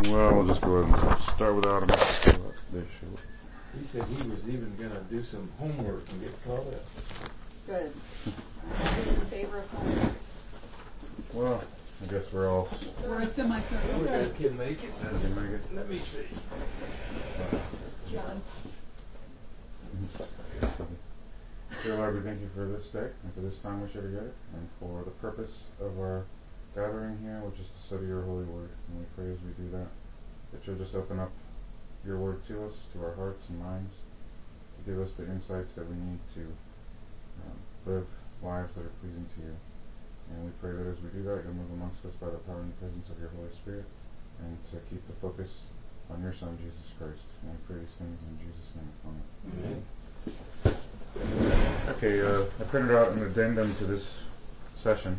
Well, we'll just go ahead and start without him. He said he was even going to do some homework and get caught up. Good. Who's in favor of homework? Well, I guess we're all... We're a semicircle. We can make it. Can make it. Let me see. John. Dear Lord, we thank you for this day and for this time we share together and for the purpose of our gathering here, which is to study your holy word. And we pray as we do that you'll just open up your word to us, to our hearts and minds, to give us the insights that we need to live lives that are pleasing to you. And we pray that as we do that, you'll move amongst us by the power and presence of your Holy Spirit, and to keep the focus on your Son, Jesus Christ. And we pray these things in Jesus' name. Amen. Okay, I printed out an addendum to this session.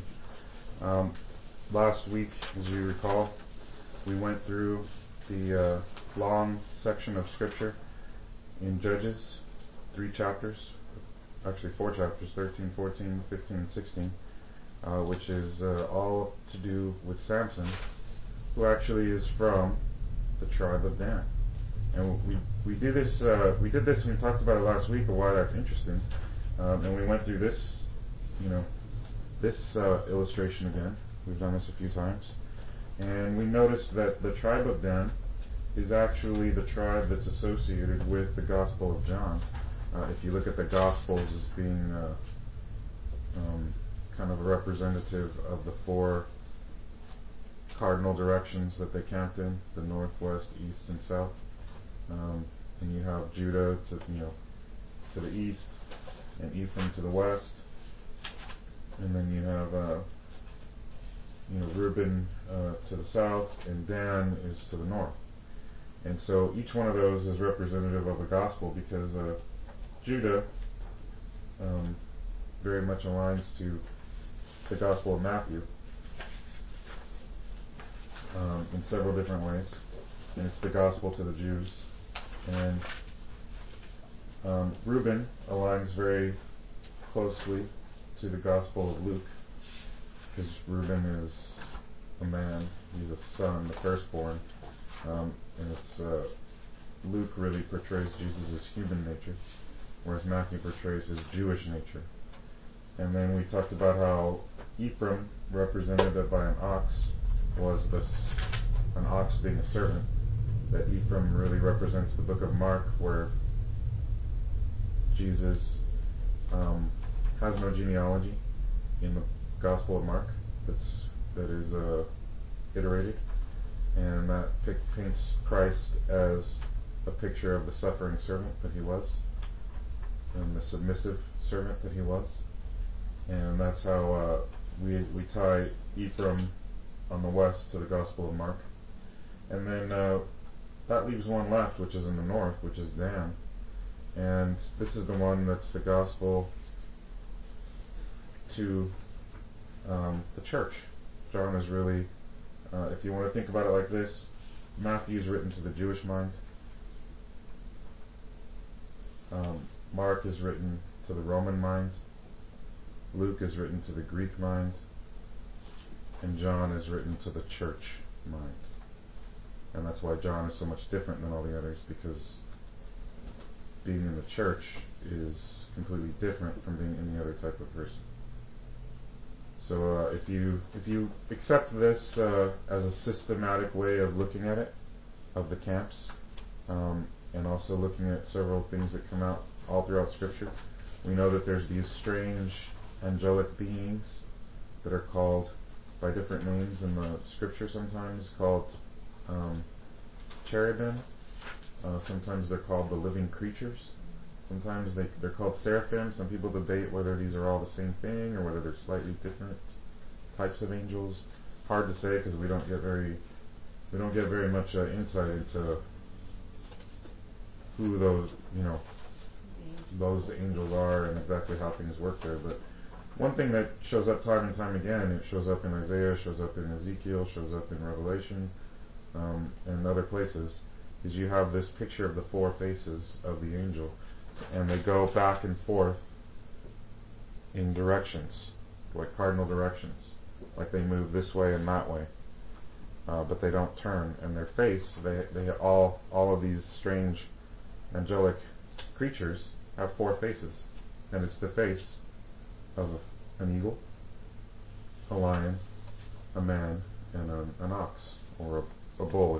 Last week, as you recall, we went through the long section of Scripture in Judges, 3 chapters, actually 4 chapters, 13, 14, 15, and 16, which is all to do with Samson, who actually is from the tribe of Dan. And we did this and we talked about it last week, and why that's interesting. And we went through this, this illustration again. We've done this a few times. And we noticed that the tribe of Dan is actually the tribe that's associated with the Gospel of John. If you look at the Gospels as being kind of a representative of the 4 cardinal directions that they count in, the north, west, east, and south. And you have Judah to the east, and Ephraim to the west, and then you have Reuben to the south, and Dan is to the north. And so each one of those is representative of a gospel, because Judah very much aligns to the Gospel of Matthew in several different ways, and it's the gospel to the Jews. And Reuben aligns very closely to the Gospel of Luke, because Reuben is a man, he's a son, the firstborn, and it's Luke really portrays Jesus' human nature, whereas Matthew portrays his Jewish nature. And then we talked about how Ephraim, represented by an ox, was an ox being a servant, that Ephraim really represents the book of Mark, where Jesus has no genealogy in the Gospel of Mark that is iterated, and that paints Christ as a picture of the suffering servant that he was, and the submissive servant that he was. And that's how we tie Ephraim on the west to the Gospel of Mark. And then that leaves one left, which is in the north, which is Dan. And this is the one that's the gospel to the church. John is really, if you want to think about it like this, Matthew is written to the Jewish mind. Mark is written to the Roman mind. Luke is written to the Greek mind. And John is written to the church mind. And that's why John is so much different than all the others, because being in the church is completely different from being any other type of person. So if you accept this as a systematic way of looking at it, of the camps, and also looking at several things that come out all throughout Scripture, we know that there's these strange angelic beings that are called by different names in the Scripture, sometimes called cherubim, sometimes they're called the living creatures, sometimes they're called seraphim. Some people debate whether these are all the same thing or whether they're slightly different types of angels. Hard to say, because we don't get very much insight into who those angels are and exactly how things work there. But one thing that shows up time and time again, it shows up in Isaiah, shows up in Ezekiel, shows up in Revelation, and other places, is you have this picture of the 4 faces of the angel, and they go back and forth in directions, like cardinal directions, like they move this way and that way. but they don't turn. And their face, they all of these strange angelic creatures have 4 faces, and it's the face of an eagle, a lion, a man, and an ox, or a bull,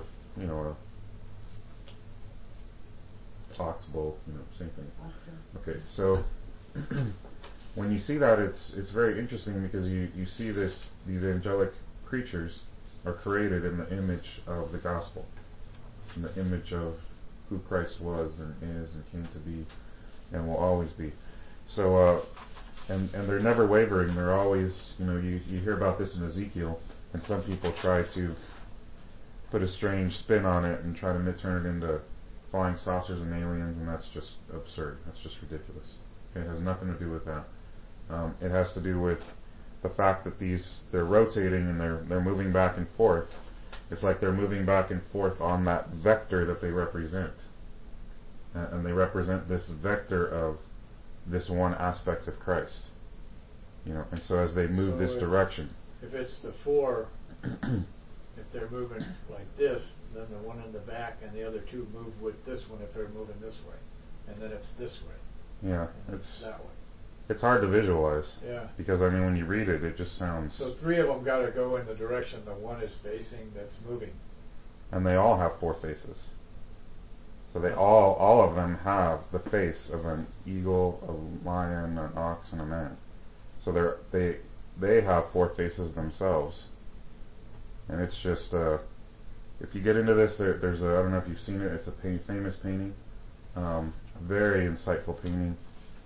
ox, bull, same thing. Okay, so when you see that, it's very interesting, because you see these angelic creatures are created in the image of the gospel, in the image of who Christ was and is and came to be and will always be. So and they're never wavering. They're always, you hear about this in Ezekiel, and some people try to put a strange spin on it and try to turn it into flying saucers and aliens, and that's just absurd. That's just ridiculous. Okay, it has nothing to do with that. It has to do with the fact that they're rotating and they're moving back and forth. It's like they're moving back and forth on that vector that they represent. And they represent this vector of this one aspect of Christ. And so as they move this direction. If it's the 4, if they're moving like this, then the one in the back and the other 2 move with this one if they're moving this way. And then it's this way. Yeah, it's that way. It's hard to visualize. Yeah. Because, when you read it, it just sounds... So 3 of them got to go in the direction the one is facing that's moving. And they all have 4 faces. So they all of them have the face of an eagle, a lion, an ox, and a man. So they have 4 faces themselves. And it's just, if you get into this, there's I don't know if you've seen it, it's a famous painting. Very insightful painting.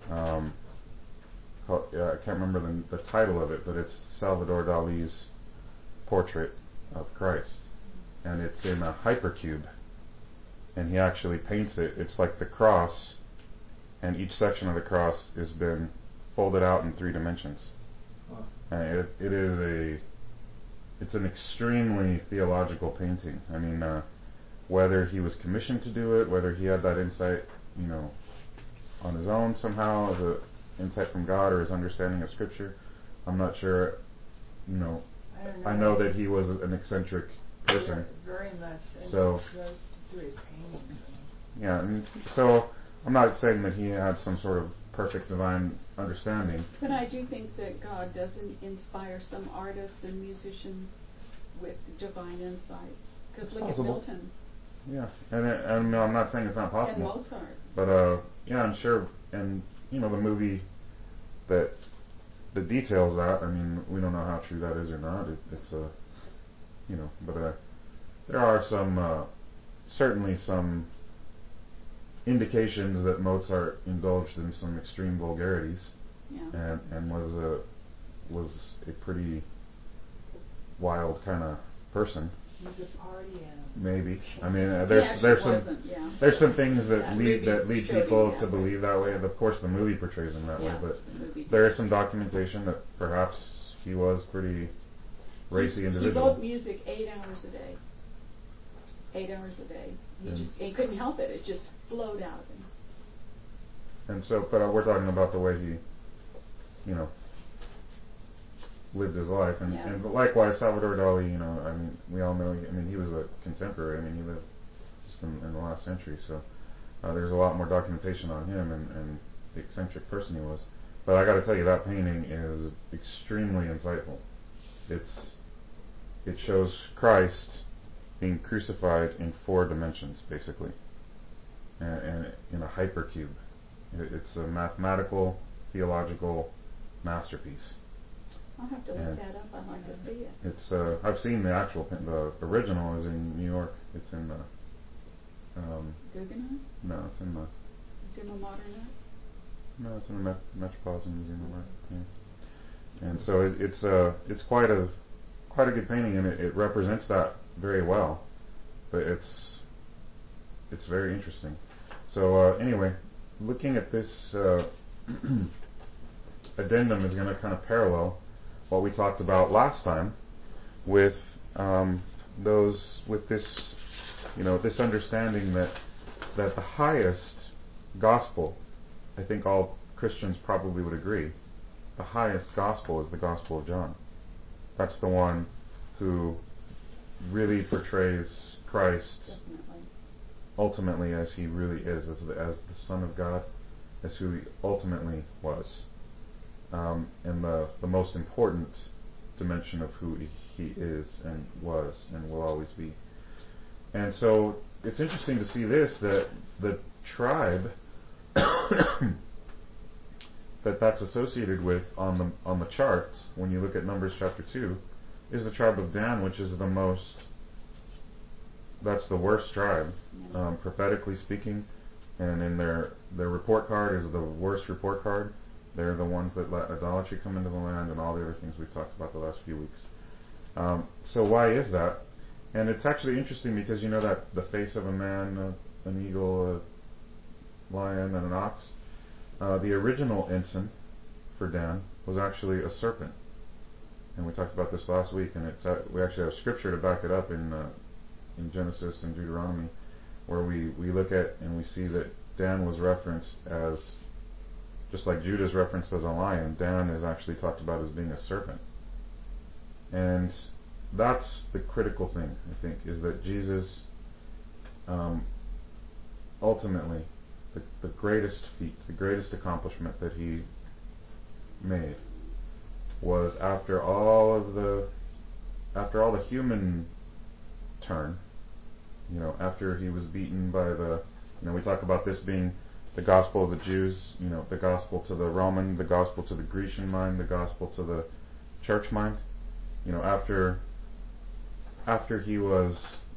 I can't remember the title of it, but it's Salvador Dali's portrait of Christ. And it's in a hypercube. And he actually paints it. It's like the cross, and each section of the cross has been folded out in 3 dimensions. Huh. And it's an extremely theological painting. Whether he was commissioned to do it, whether he had that insight, on his own somehow as a insight from God, or his understanding of Scripture, I'm not sure. I know that he was an eccentric person. Very much. So. Through his paintings. Yeah, so I'm not saying that he had some sort of perfect divine understanding. But I do think that God doesn't inspire some artists and musicians with divine insight. Because look at Milton. Yeah, and I'm not saying it's not possible. And Mozart. But yeah, I'm sure, and the movie that details that. We don't know how true that is or not. It's but there are some. Certainly some indications that Mozart indulged in some extreme vulgarities, and was a pretty wild kind of person. He's a party animal. Maybe. There's some things that lead people to believe that way. And of course, the movie portrays him that way, but there is some documentation that perhaps he was pretty racy individual. He wrote music 8 hours a day. 8 hours a day. He couldn't help it. It just flowed out of him. And so, but we're talking about the way he, lived his life, and likewise Salvador Dali. We all know. He was a contemporary. He lived just in the last century. So there's a lot more documentation on him and the eccentric person he was. But I got to tell you, that painting is extremely insightful. It shows Christ being crucified in 4 dimensions, basically, and in a hypercube. It's a mathematical, theological masterpiece. I'll have to look that up. I'd like to see it. It's I've seen the actual the original is in New York. It's in the Guggenheim? No, it's in the Museum of Modern Art? No, it's in the Metropolitan Museum of Art. Yeah. And so it's quite a good painting, and it represents that very well. But it's very interesting. So anyway, looking at this addendum is going to kind of parallel what we talked about last time with this understanding that the highest gospel, I think all Christians probably would agree, the highest gospel is the Gospel of John. That's the one who really portrays Christ Definitely. ultimately as he really is, as the Son of God, as who he ultimately was, and the most important dimension of who he is and was and will always be. And so it's interesting to see this, that the tribe that's associated with on the chart when you look at Numbers chapter 2 is the tribe of Dan, which is that's the worst tribe, prophetically speaking, and in their report card is the worst report card. They're the ones that let idolatry come into the land and all the other things we've talked about the last few weeks. So why is that? And it's actually interesting because you know that the face of a man, an eagle, a lion, and an ox. The original ensign for Dan was actually a serpent, and we talked about this last week. And we actually have scripture to back it up in Genesis and Deuteronomy, where we look at and we see that Dan was referenced as, just like Judah is referenced as a lion, Dan is actually talked about as being a serpent. And that's the critical thing, I think, is that Jesus ultimately, the greatest feat, the greatest accomplishment that he made was after all the human turn, after he was beaten by we talk about this being the gospel of the Jews, the gospel to the Roman, the gospel to the Grecian mind, the gospel to the church mind. After he was,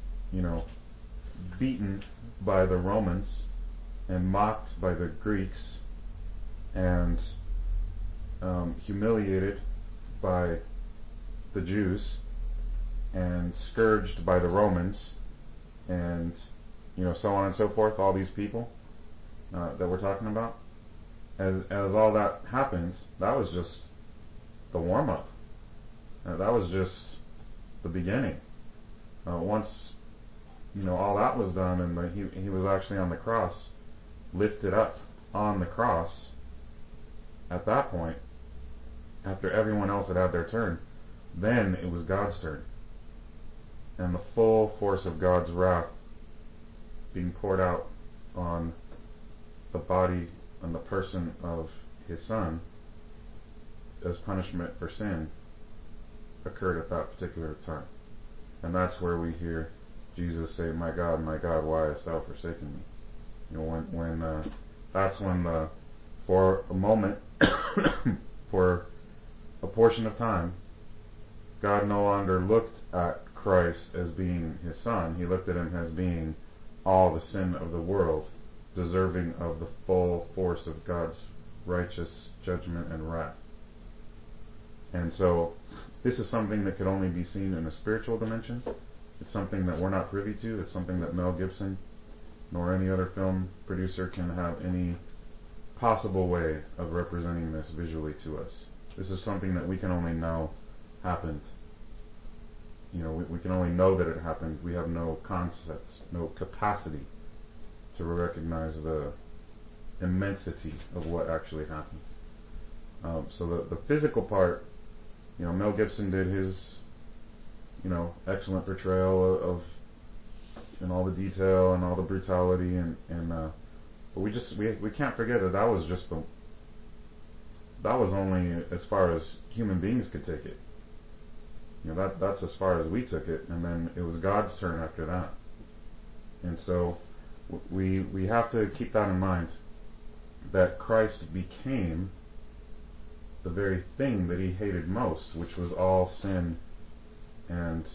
beaten by the Romans and mocked by the Greeks and humiliated by the Jews and scourged by the Romans and so on and so forth, all these people that we're talking about, as all that happened, that was just the warm-up. That was just the beginning. Once all that was done and he was actually on the cross, lifted up on the cross, at that point, after everyone else had their turn, then it was God's turn. And the full force of God's wrath being poured out on the body and the person of his Son as punishment for sin occurred at that particular time. And that's where we hear Jesus say, my God, why hast thou forsaken me? That's when for a moment, for a portion of time, God no longer looked at Christ as being his Son. He looked at him as being all the sin of the world, deserving of the full force of God's righteous judgment and wrath. And so this is something that could only be seen in a spiritual dimension. It's something that we're not privy to. It's something that Mel Gibson nor any other film producer can have any possible way of representing this visually to us. This is something that we can only know happened. We can only know that it happened. We have no concept, no capacity to recognize the immensity of what actually happened. So the physical part, Mel Gibson did his, excellent portrayal of and all the detail and all the brutality but we can't forget that was just that was only as far as human beings could take it. That's as far as we took it, and then it was God's turn after that. And so we have to keep that in mind, that Christ became the very thing that he hated most, which was all sin and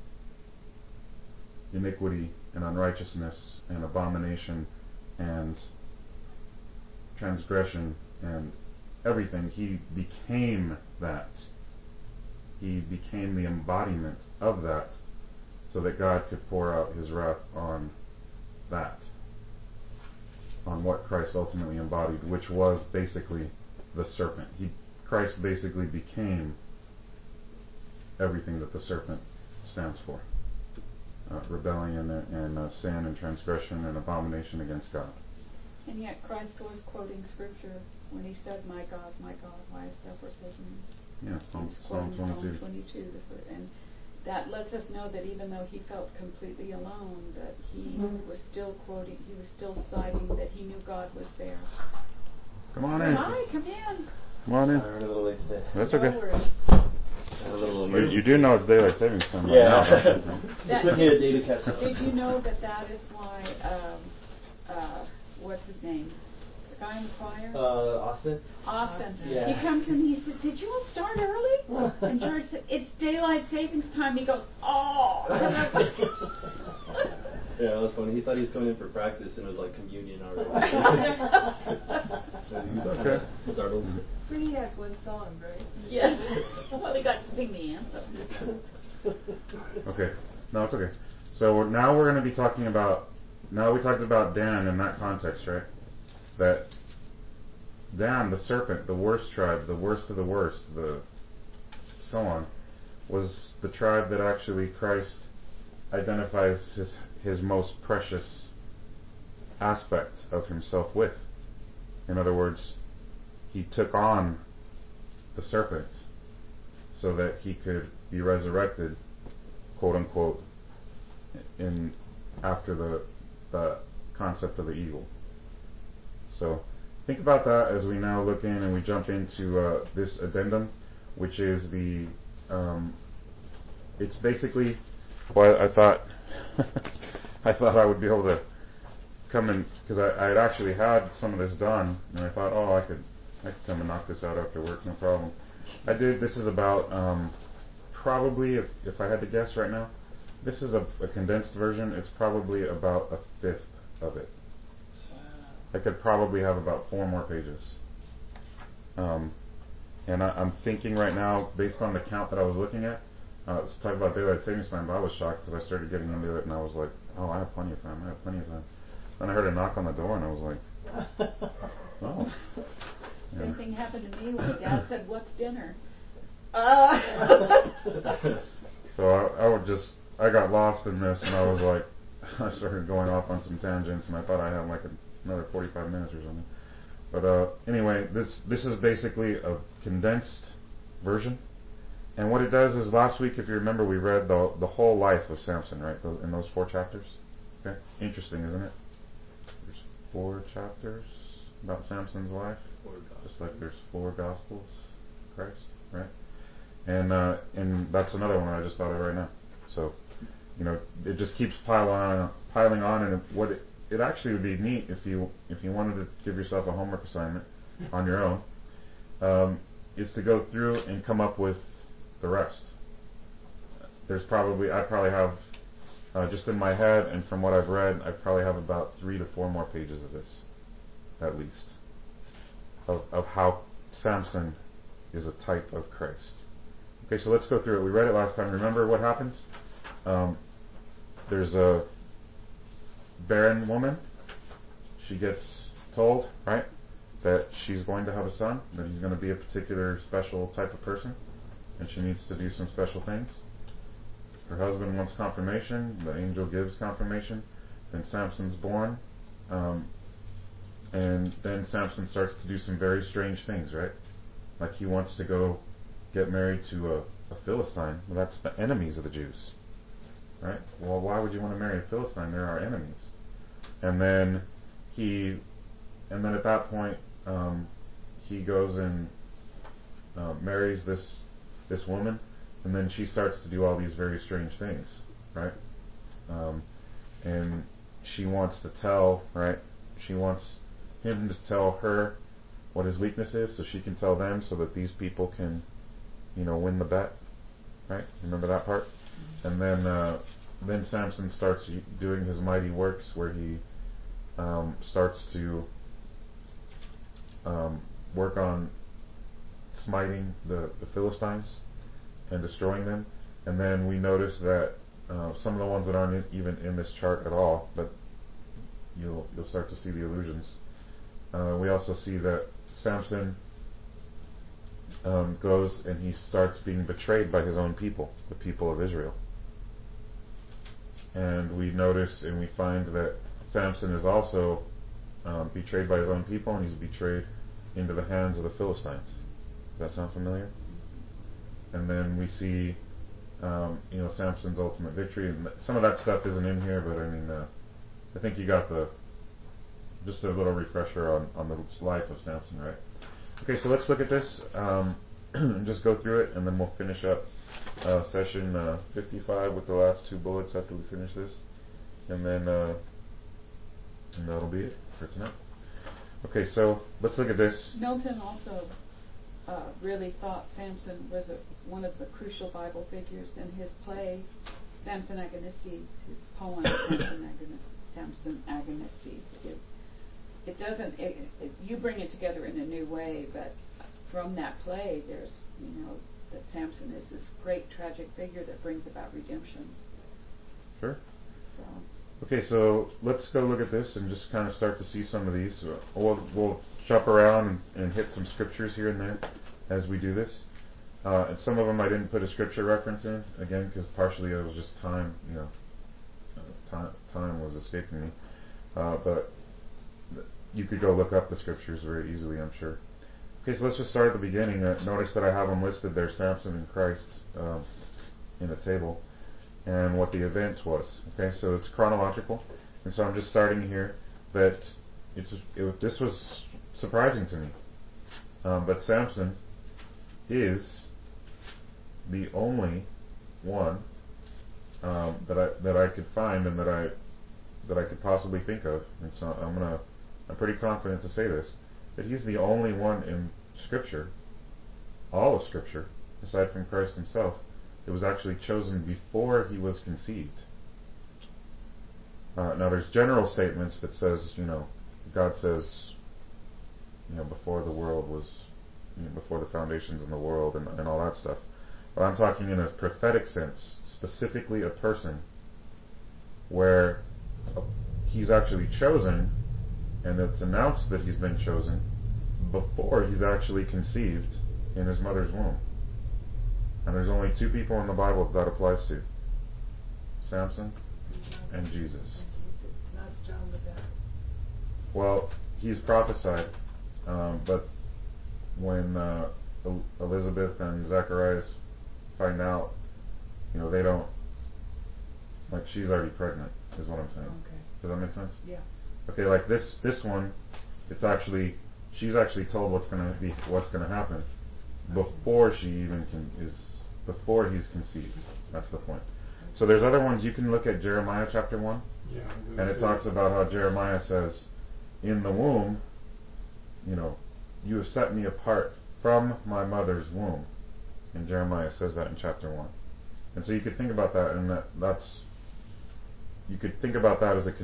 iniquity and unrighteousness and abomination and transgression and everything. He became that. He became the embodiment of that, so that God could pour out his wrath on that, on what Christ ultimately embodied, which was basically the serpent. Christ basically became everything that the serpent stands for. Rebellion and sin and transgression and abomination against God. And yet Christ was quoting scripture when he said, my God, why hast thou forsaken me? Yeah, Psalm 22. Psalm 22. And that lets us know that even though he felt completely alone, that he was still quoting, he was still citing that he knew God was there. Come on in. Hi, come in. Come on in. Sorry, we're a little late today. That's No okay. worries. A little You do know it's daylight savings time right Yeah. now. That- Took me a day to catch up. Did you know that is why, what's his name? The guy in the choir? Austin? Austin. Yeah. He comes in and he said, "Did you all start early?" And George said, "It's daylight savings time." He goes, "Oh." Yeah, that was funny. He thought he was coming in for practice and it was like communion already. So he was It's kinda okay. startled. But he had one song, right? Yes. Well, he got to sing the anthem. Okay. No, it's okay. So now we're going to be talking about, now we talked about Dan in that context, right? That Dan, the serpent, the worst tribe, the worst of the worst, the so on, was the tribe that actually Christ identifies his most precious aspect of himself with. In other words, he took on the serpent so that he could be resurrected, quote unquote, in after the concept of the eagle. So think about that as we now look in and we jump into this addendum, which is the it's basically, well, I thought I thought I would be able to come in, because I had actually had some of this done, and I thought, I could come and knock this out after work, no problem. I did. This is about probably, if I had to guess right now, this is a condensed version. It's probably about a fifth of it. I could probably have about 4 more pages. And I'm thinking right now, based on the count that I was looking at, let's talk about daylight savings time, but I was shocked because I started getting into it and I was like, I have plenty of time. Then I heard a knock on the door and I was like, oh. Same thing happened to me when Dad said, "What's dinner?" So I got lost in this and I was like, I started going off on some tangents and I thought I had like another 45 minutes or something. But anyway, this is basically a condensed version. And what it does is, last week, if you remember, we read the whole life of Samson, right? In those 4 chapters. Okay? Interesting, isn't it? There's 4 chapters about Samson's life. Just like there's 4 Gospels of Christ, right? And that's another one I just thought of right now. So, it just keeps piling on, and what it actually would be neat if you wanted to give yourself a homework assignment on your own, is to go through and come up with the rest. I probably have, just in my head and from what I've read, I probably have about 3 to 4 more pages of this, at least, of how Samson is a type of Christ. Okay, so let's go through it. We read it last time. Remember what happens? There's a barren woman. She gets told, right, that she's going to have a son, that he's going to be a particular special type of person, and she needs to do some special things. Her husband wants confirmation. The angel gives confirmation. Then Samson's born. And then Samson starts to do some very strange things, right? Like he wants to go get married to a Philistine. Well, that's the enemies of the Jews, right? Well, why would you want to marry a Philistine? They're our enemies. And then at that point, he goes and marries this woman, and then she starts to do all these very strange things, right? And she wants to tell, right? She wants him to tell her what his weakness is, so she can tell them, so that these people can, win the bet, right? Remember that part? And then Samson starts doing his mighty works, where he starts to work on smiting the Philistines and destroying them. And then we notice that some of the ones that aren't even in this chart at all, but you'll start to see the allusions. We also see that Samson goes and he starts being betrayed by his own people, the people of Israel. And we notice and we find that Samson is also betrayed by his own people, and he's betrayed into the hands of the Philistines. Does that sound familiar? And then we see Samson's ultimate victory, and some of that stuff isn't in here, but I mean, I think you got just a little refresher on the life of Samson, right? Okay, so let's look at this, and just go through it, and then we'll finish up session 55 with the last two bullets after we finish this, and then and that'll be it for tonight. Okay, so let's look at this. Milton also really thought Samson was one of the crucial Bible figures in his play, Samson Agonistes. His poem, Samson Agonistes, you bring it together in a new way, but from that play, there's, that Samson is this great tragic figure that brings about redemption. Sure. So. Okay, so let's go look at this and just kind of start to see some of these. We'll jump around and hit some scriptures here and there as we do this. And some of them I didn't put a scripture reference in, again, because partially it was just time, time was escaping me. But you could go look up the scriptures very easily, I'm sure. Okay, so let's just start at the beginning. Notice that I have them listed there, Samson and Christ, in a table, and what the event was. Okay, so it's chronological, and so I'm just starting here that this was surprising to me, but Samson is the only one that I could find and that I could possibly think of, and so I'm pretty confident to say this, that he's the only one in Scripture, all of Scripture, aside from Christ himself, that was actually chosen before he was conceived. Now there's general statements that says, God says, before the world was, before the foundations in the world and all that stuff. But I'm talking in a prophetic sense, specifically a person where he's actually chosen, and it's announced that he's been chosen before he's actually conceived in his mother's womb. And there's only two people in the Bible that applies to: Samson and Jesus. Not John the Baptist. Well, he's prophesied, but when Elizabeth and Zacharias find out, they don't, she's already pregnant, is what I'm saying. Okay. Does that make sense? Yeah. Okay, like this one, she's actually told what's going to happen before before he's conceived. That's the point. So there's other ones. You can look at Jeremiah chapter 1, and it talks about how Jeremiah says, in the womb, you have set me apart from my mother's womb. And Jeremiah says that in chapter 1. And so you could think about that, and you could think about that as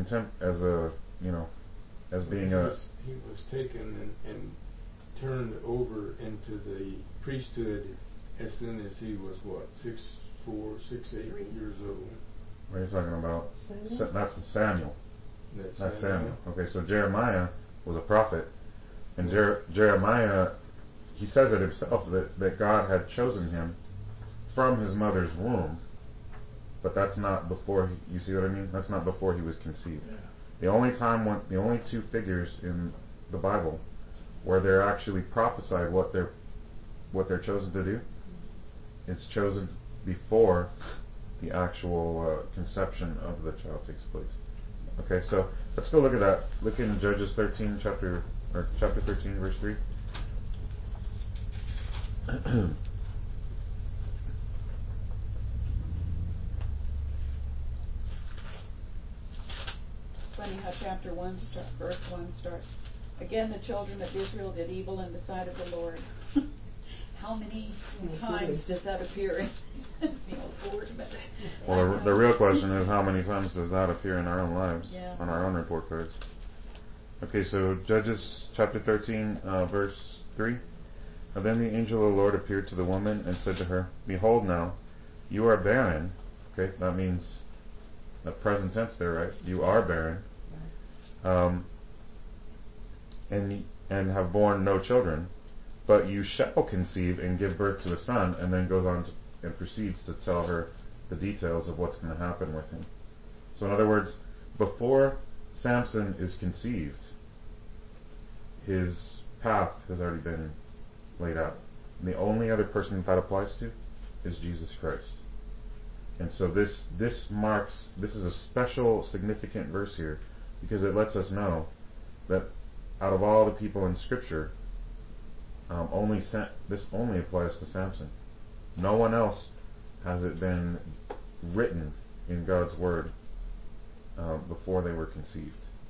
he was taken and turned over into the priesthood as soon as he was 6'8" years old. What are you talking about? Samuel? That's Samuel. That's Samuel. Okay, so Jeremiah was a prophet, and Jeremiah, he says it himself that God had chosen him from his mother's womb, but that's not before you see what I mean? That's not before he was conceived. Yeah. The only two figures in the Bible where they're actually prophesied what they're chosen to do is chosen before the actual conception of the child takes place. Okay, so let's go look at that. Look in Judges 13, chapter 13, verse 3. Funny how chapter 1 verse 1 starts. Again, the children of Israel did evil in the sight of the Lord. How many times does that appear in the Old Testament? Well, the real question is, how many times does that appear in our own lives, on our own report cards? Okay, so Judges chapter 13, verse 3. And then the angel of the Lord appeared to the woman and said to her, Behold now, you are barren. Okay, that means the present tense there, right? You are barren. And have borne no children, but you shall conceive and give birth to a son, and then goes on and proceeds to tell her the details of what's going to happen with him. So in other words, before Samson is conceived, his path has already been laid out. And the only other person that applies to is Jesus Christ. And so this is a special significant verse here, because it lets us know that out of all the people in Scripture, this only applies to Samson. No one else has it been written in God's Word before they were conceived.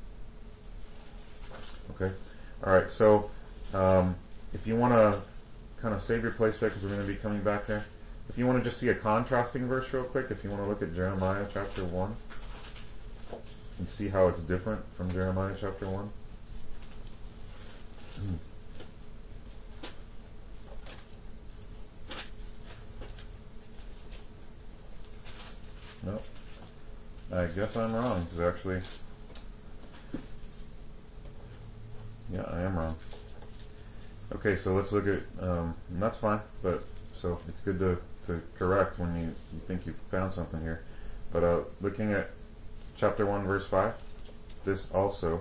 Okay? Alright, so if you want to kind of save your place there, because we're going to be coming back there. If you want to just see a contrasting verse real quick, if you want to look at Jeremiah chapter 1 and see how it's different from Jeremiah chapter 1. No, I guess I'm wrong, because actually, yeah, I am wrong. Okay, so let's look at, and that's fine, but so it's good to correct when you think you've found something here. But looking at chapter 1 verse 5, this also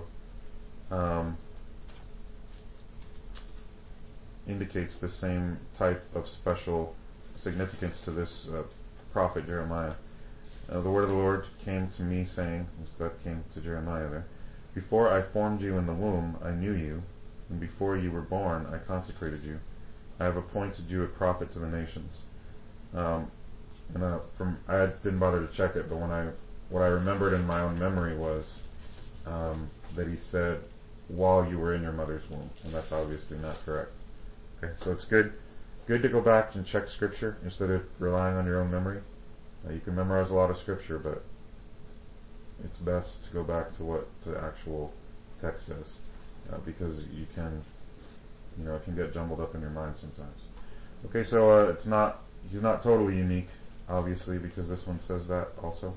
indicates the same type of special significance to this prophet Jeremiah. The word of the Lord came to me saying, that came to Jeremiah there, before I formed you in the womb, I knew you, and before you were born, I consecrated you. I have appointed you a prophet to the nations. I didn't bother to check it, but what I remembered in my own memory was that he said, while you were in your mother's womb, and that's obviously not correct. Okay, so it's good to go back and check Scripture instead of relying on your own memory. You can memorize a lot of Scripture, but it's best to go back to what the actual text says, because it can get jumbled up in your mind sometimes. Okay, so he's not totally unique, obviously, because this one says that also.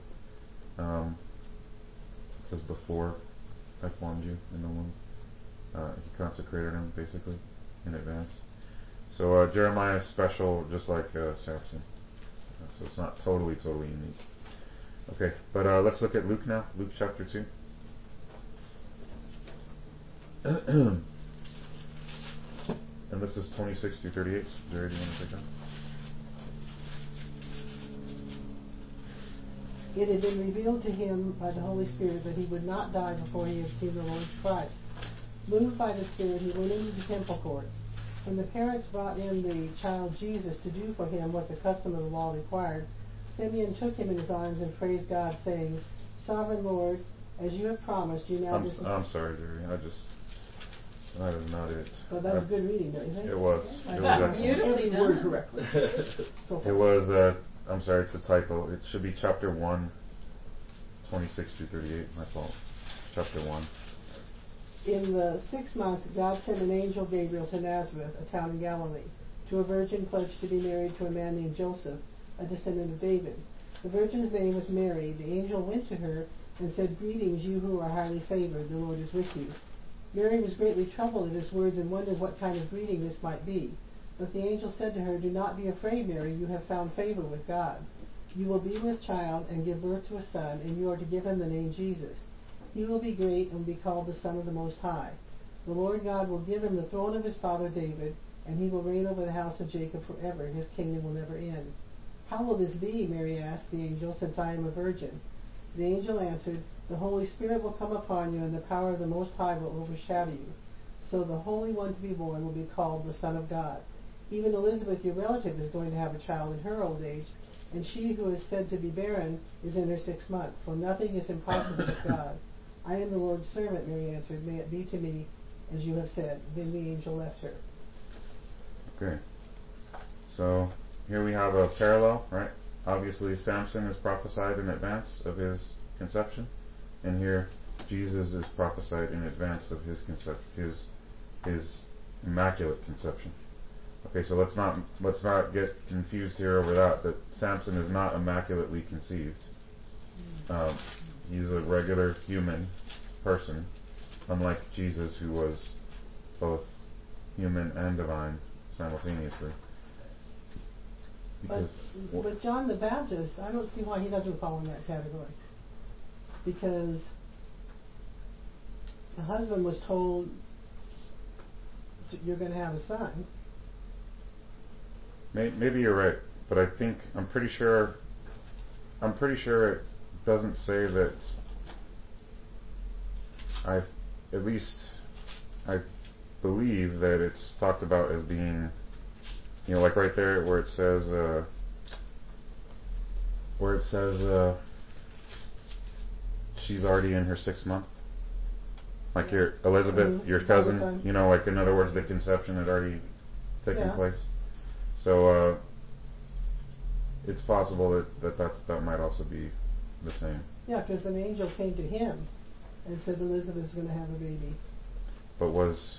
It says before I formed you in the womb. He consecrated him basically in advance. So Jeremiah is special, just like Samson. So it's not totally unique. Okay, but let's look at Luke now. Luke chapter 2. And this is 26 through 38. Jerry, do you want to take that? It had been revealed to him by the Holy Spirit that he would not die before he had seen the Lord Christ. Moved by the Spirit, he went into the temple courts. When the parents brought in the child Jesus to do for him what the custom of the law required, Simeon took him in his arms and praised God, saying, Sovereign Lord, as you have promised, you now... I'm sorry, Jerry. That is not it. Well, that was good reading, don't you think? It was. It was beautifully done. Word correctly. It was, I'm sorry, it's a typo. It should be chapter 1, 26 through 38. My fault. Chapter 1. In the 6th month, God sent an angel Gabriel to Nazareth, a town in Galilee, to a virgin pledged to be married to a man named Joseph, a descendant of David. The virgin's name was Mary. The angel went to her and said, Greetings, you who are highly favored, the Lord is with you. Mary was greatly troubled at his words and wondered what kind of greeting this might be. But the angel said to her, Do not be afraid, Mary, you have found favor with God. You will be with child and give birth to a son, and you are to give him the name Jesus. He will be great and be called the Son of the Most High. The Lord God will give him the throne of his father David, and he will reign over the house of Jacob forever. His kingdom will never end. How will this be, Mary asked the angel, since I am a virgin? The angel answered, The Holy Spirit will come upon you, and the power of the Most High will overshadow you. So the Holy One to be born will be called the Son of God. Even Elizabeth, your relative, is going to have a child in her old age, and she who is said to be barren is in her 6th month, for nothing is impossible with God. I am the Lord's servant, Mary answered. May it be to me as you have said. Then the angel left her. Okay. So here we have a parallel, right? Obviously Samson is prophesied in advance of his conception, and here Jesus is prophesied in advance of his conception, his immaculate conception. Okay, so let's not get confused here over that Samson is not immaculately conceived. He's a regular human person, unlike Jesus, who was both human and divine simultaneously. But John the Baptist, I don't see why he doesn't fall in that category. Because the husband was told, you're going to have a son. Maybe you're right, but I'm pretty sure I'm pretty sure it doesn't say that. I believe that it's talked about as being, like right there where it says she's already in her 6th month. Like your Elizabeth, your cousin, like in other words, the conception had already taken place. So it's possible that might also be the same. Yeah, because an angel came to him and said Elizabeth's going to have a baby. But was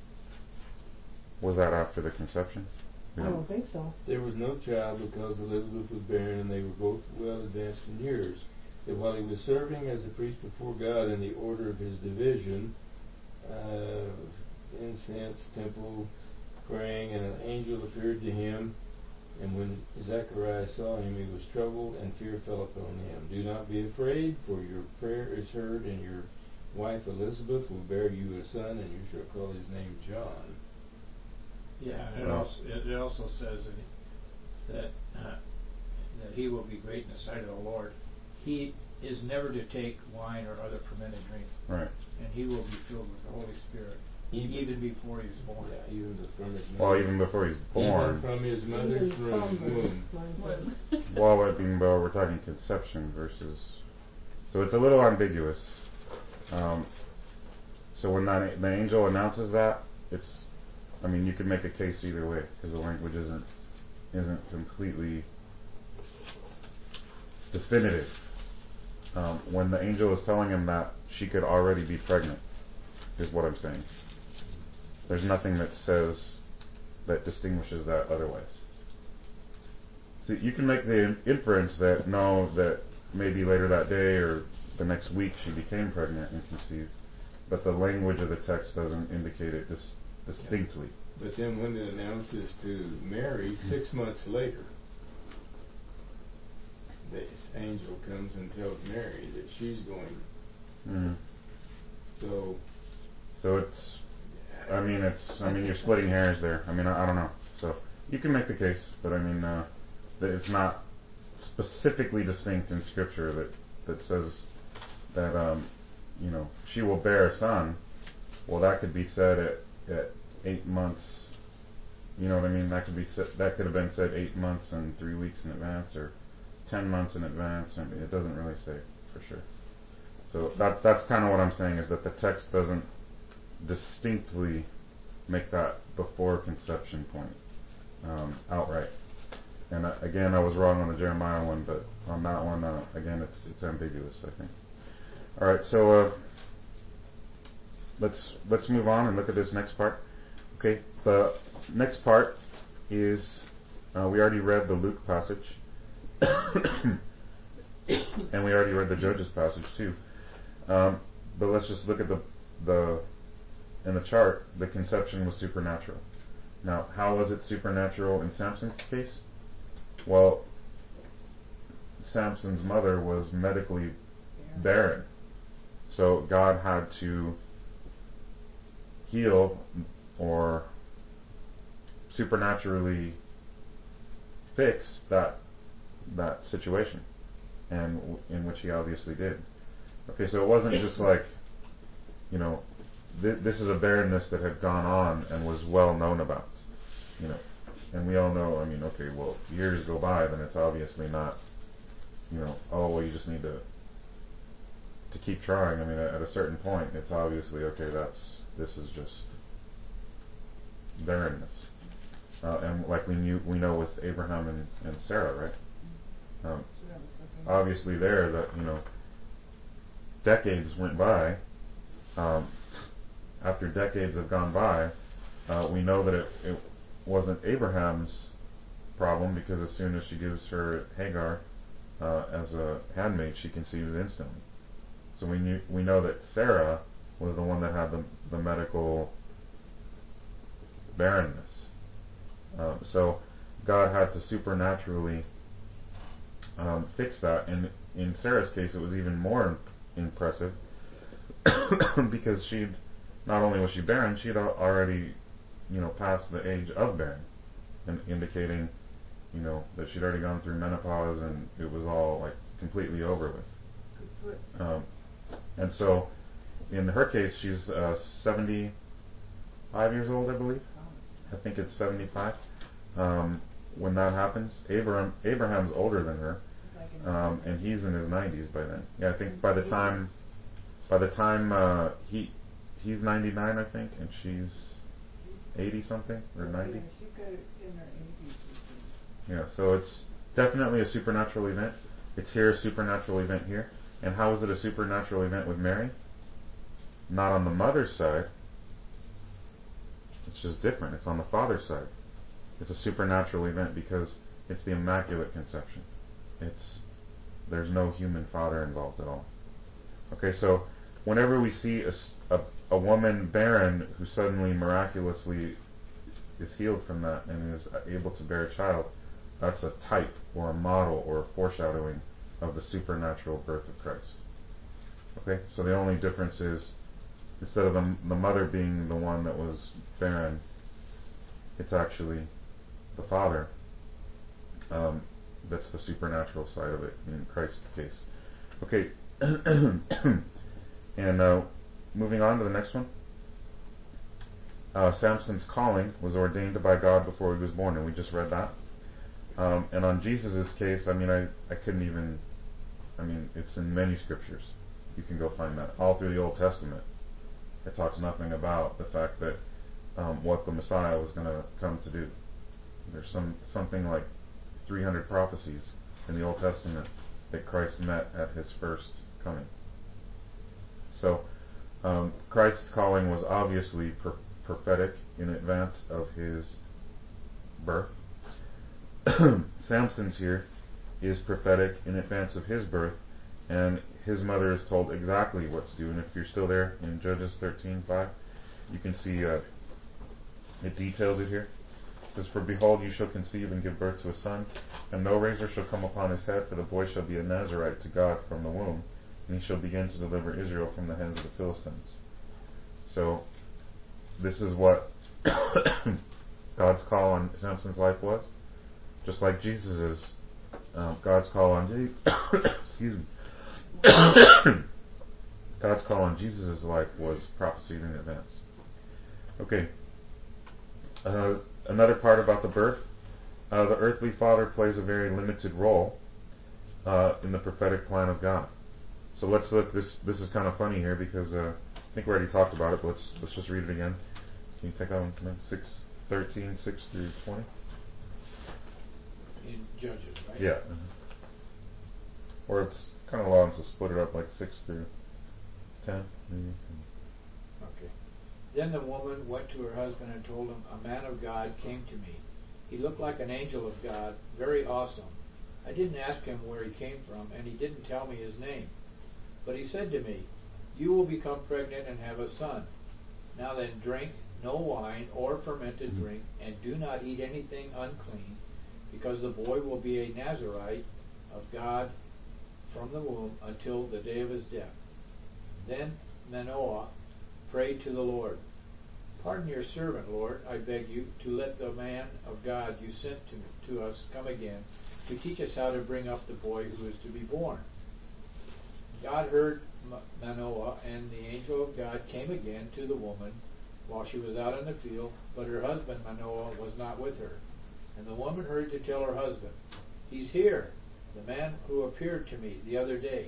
that after the conception? I don't think so. There was no child because Elizabeth was barren and they were both well advanced in years. That while he was serving as a priest before God in the order of his division, incense, temple, praying, and an angel appeared to him. And when Zacharias saw him, he was troubled, and fear fell upon him. Do not be afraid, for your prayer is heard, and your wife Elizabeth will bear you a son, and you shall call his name John. Yeah, and it also says that he will be great in the sight of the Lord. He is never to take wine or other fermented drink. Right. And he will be filled with the Holy Spirit. Even before he was born. Yeah, even from his mother. Well, even before he's born. Even from his mother's womb. Well, we're talking conception versus. So it's a little ambiguous. So when the angel announces that, you could make a case either way because the language isn't completely definitive. When the angel is telling him that she could already be pregnant, is what I'm saying. There's nothing that distinguishes that otherwise. So you can make the inference that maybe later that day or the next week she became pregnant and conceived, but the language of the text doesn't indicate it distinctly. But then when it announces to Mary 6 months later, this angel comes and tells Mary that she's going. Mm-hmm. So it's. You're splitting hairs there. I don't know. So you can make the case, but that it's not specifically distinct in Scripture that says that she will bear a son. Well, that could be said at 8 months. You know what I mean? That could have been said 8 months and 3 weeks in advance, or 10 months in advance. It doesn't really say for sure. So that's kind of what I'm saying, is that the text doesn't distinctly make that before conception point outright. And again, I was wrong on the Jeremiah one, but on that one, again, it's ambiguous, I think. All right, so let's move on and look at this next part. Okay, the next part is we already read the Luke passage, and we already read the Judges passage too. But let's just look at in the chart, the conception was supernatural. Now, how was it supernatural in Samson's case? Well, Samson's mother was medically barren. So God had to heal or supernaturally fix that situation, and in which he obviously did. Okay, so it wasn't just like, this is a barrenness that had gone on and was well known about, and we all know, years go by, then it's obviously not, you just need to keep trying. At a certain point, it's obviously, okay, this is just barrenness. And like we know with Abraham and Sarah, right? Obviously there that, decades went by. After decades have gone by, we know that it wasn't Abraham's problem, because as soon as she gives her Hagar as a handmaid, she conceives instantly. So we know that Sarah was the one that had the medical barrenness. So God had to supernaturally fix that. And in Sarah's case, it was even more impressive because not only was she barren, she'd already passed the age of barren, and indicating that she'd already gone through menopause, and it was all like completely over with. And so, in her case, she's 75 years old, I believe. I think it's 75. When that happens, Abraham's older than her, and he's in his 90s by then. Yeah, I think by the time he's 99, I think, and she's 80 something or 90. She's got it in her 80s. Yeah, so it's definitely a supernatural event. It's here a supernatural event here. And how is it a supernatural event with Mary? Not on the mother's side. It's just different. It's on the father's side. It's a supernatural event because it's the Immaculate Conception. There's no human father involved at all. Okay, so whenever we see a woman barren who suddenly miraculously is healed from that and is able to bear a child, that's a type or a model or a foreshadowing of the supernatural birth of Christ. Okay, so the only difference is instead of the mother being the one that was barren, it's actually the father that's the supernatural side of it in Christ's case. Okay, and moving on to the next one. Samson's calling was ordained by God before he was born, and we just read that. And on Jesus' case, I couldn't even, it's in many scriptures. You can go find that. All through the Old Testament, it talks nothing about the fact that what the Messiah was going to come to do. There's something like 300 prophecies in the Old Testament that Christ met at his first coming. So, Christ's calling was obviously prophetic in advance of his birth. Samson's here is prophetic in advance of his birth, and his mother is told exactly what to do. And if you're still there in Judges 13:5, you can see it details it here. It says, "For behold, you shall conceive and give birth to a son, and no razor shall come upon his head, for the boy shall be a Nazarite to God from the womb, and he shall begin to deliver Israel from the hands of the Philistines." So, this is what God's call on Samson's life was. Just like Jesus' God's call on excuse me. God's call on Jesus' life was prophesied in advance. Okay. Another part about the birth. The earthly father plays a very limited role in the prophetic plan of God. So let's look. This is kind of funny here because I think we already talked about it. But let's just read it again. Can you take that one? 6:13, 6 through 20. In Judges, right? Yeah. Or it's kind of long, so split it up like 6 through 10. Okay. Then the woman went to her husband and told him, "A man of God came to me. He looked like an angel of God, very awesome. I didn't ask him where he came from, and he didn't tell me his name. But he said to me, 'You will become pregnant and have a son. Now then, drink no wine or fermented drink, and do not eat anything unclean, because the boy will be a Nazarite of God from the womb until the day of his death.' Then Manoah prayed to the Lord, 'Pardon your servant, Lord, I beg you, to let the man of God you sent to us come again, to teach us how to bring up the boy who is to be born.' God heard Manoah, and the angel of God came again to the woman while she was out in the field, but her husband Manoah was not with her. And the woman hurried to tell her husband, 'He's here, the man who appeared to me the other day.'"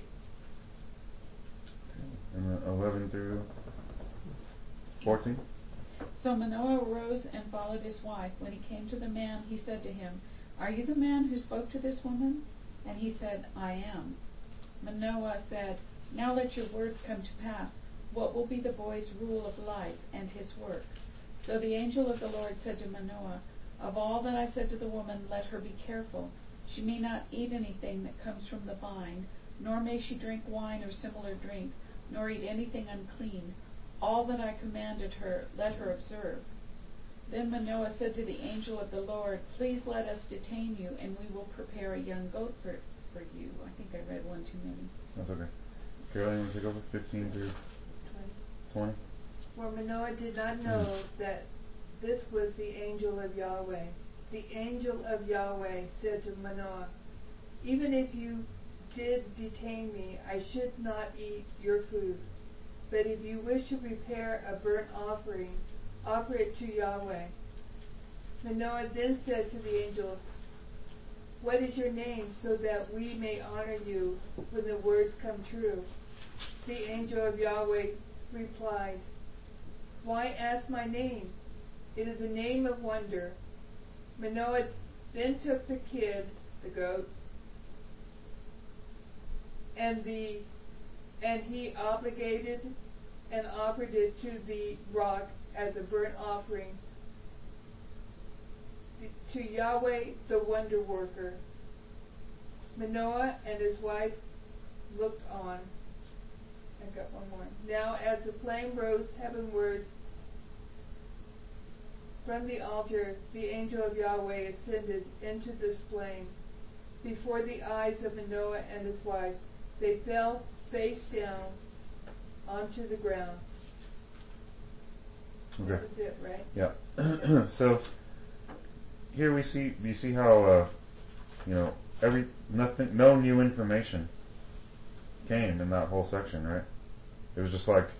And 11 through 14. So Manoah arose and followed his wife. When he came to the man, he said to him, "Are you the man who spoke to this woman?" And he said, "I am." Manoah said, "Now let your words come to pass. What will be the boy's rule of life and his work?" So the angel of the Lord said to Manoah, "Of all that I said to the woman, let her be careful. She may not eat anything that comes from the vine, nor may she drink wine or similar drink, nor eat anything unclean. All that I commanded her, let her observe." Then Manoah said to the angel of the Lord, "Please let us detain you, and we will prepare a young goat for you." I think I read one too many. That's okay. Carol, you want to take over 15 through 20? For Manoah did not know that this was the angel of Yahweh. The angel of Yahweh said to Manoah, "Even if you did detain me, I should not eat your food. But if you wish to prepare a burnt offering, offer it to Yahweh. Manoah then said to the angel, what is your name, so that we may honor you when the words come true? The angel of Yahweh replied, why ask my name? It is a name of wonder. Manoah then took the kid, the goat, and he obligated and offered it to the rock as a burnt offering to Yahweh the wonder worker. Manoah and his wife looked on. I got one more. Now as the flame rose heavenwards from the altar, the angel of Yahweh ascended into this flame. Before the eyes of Manoah and his wife, they fell face down onto the ground. Okay. That was it, right? Yeah. So here we see. Do you see how no new information came in that whole section, right? It was just like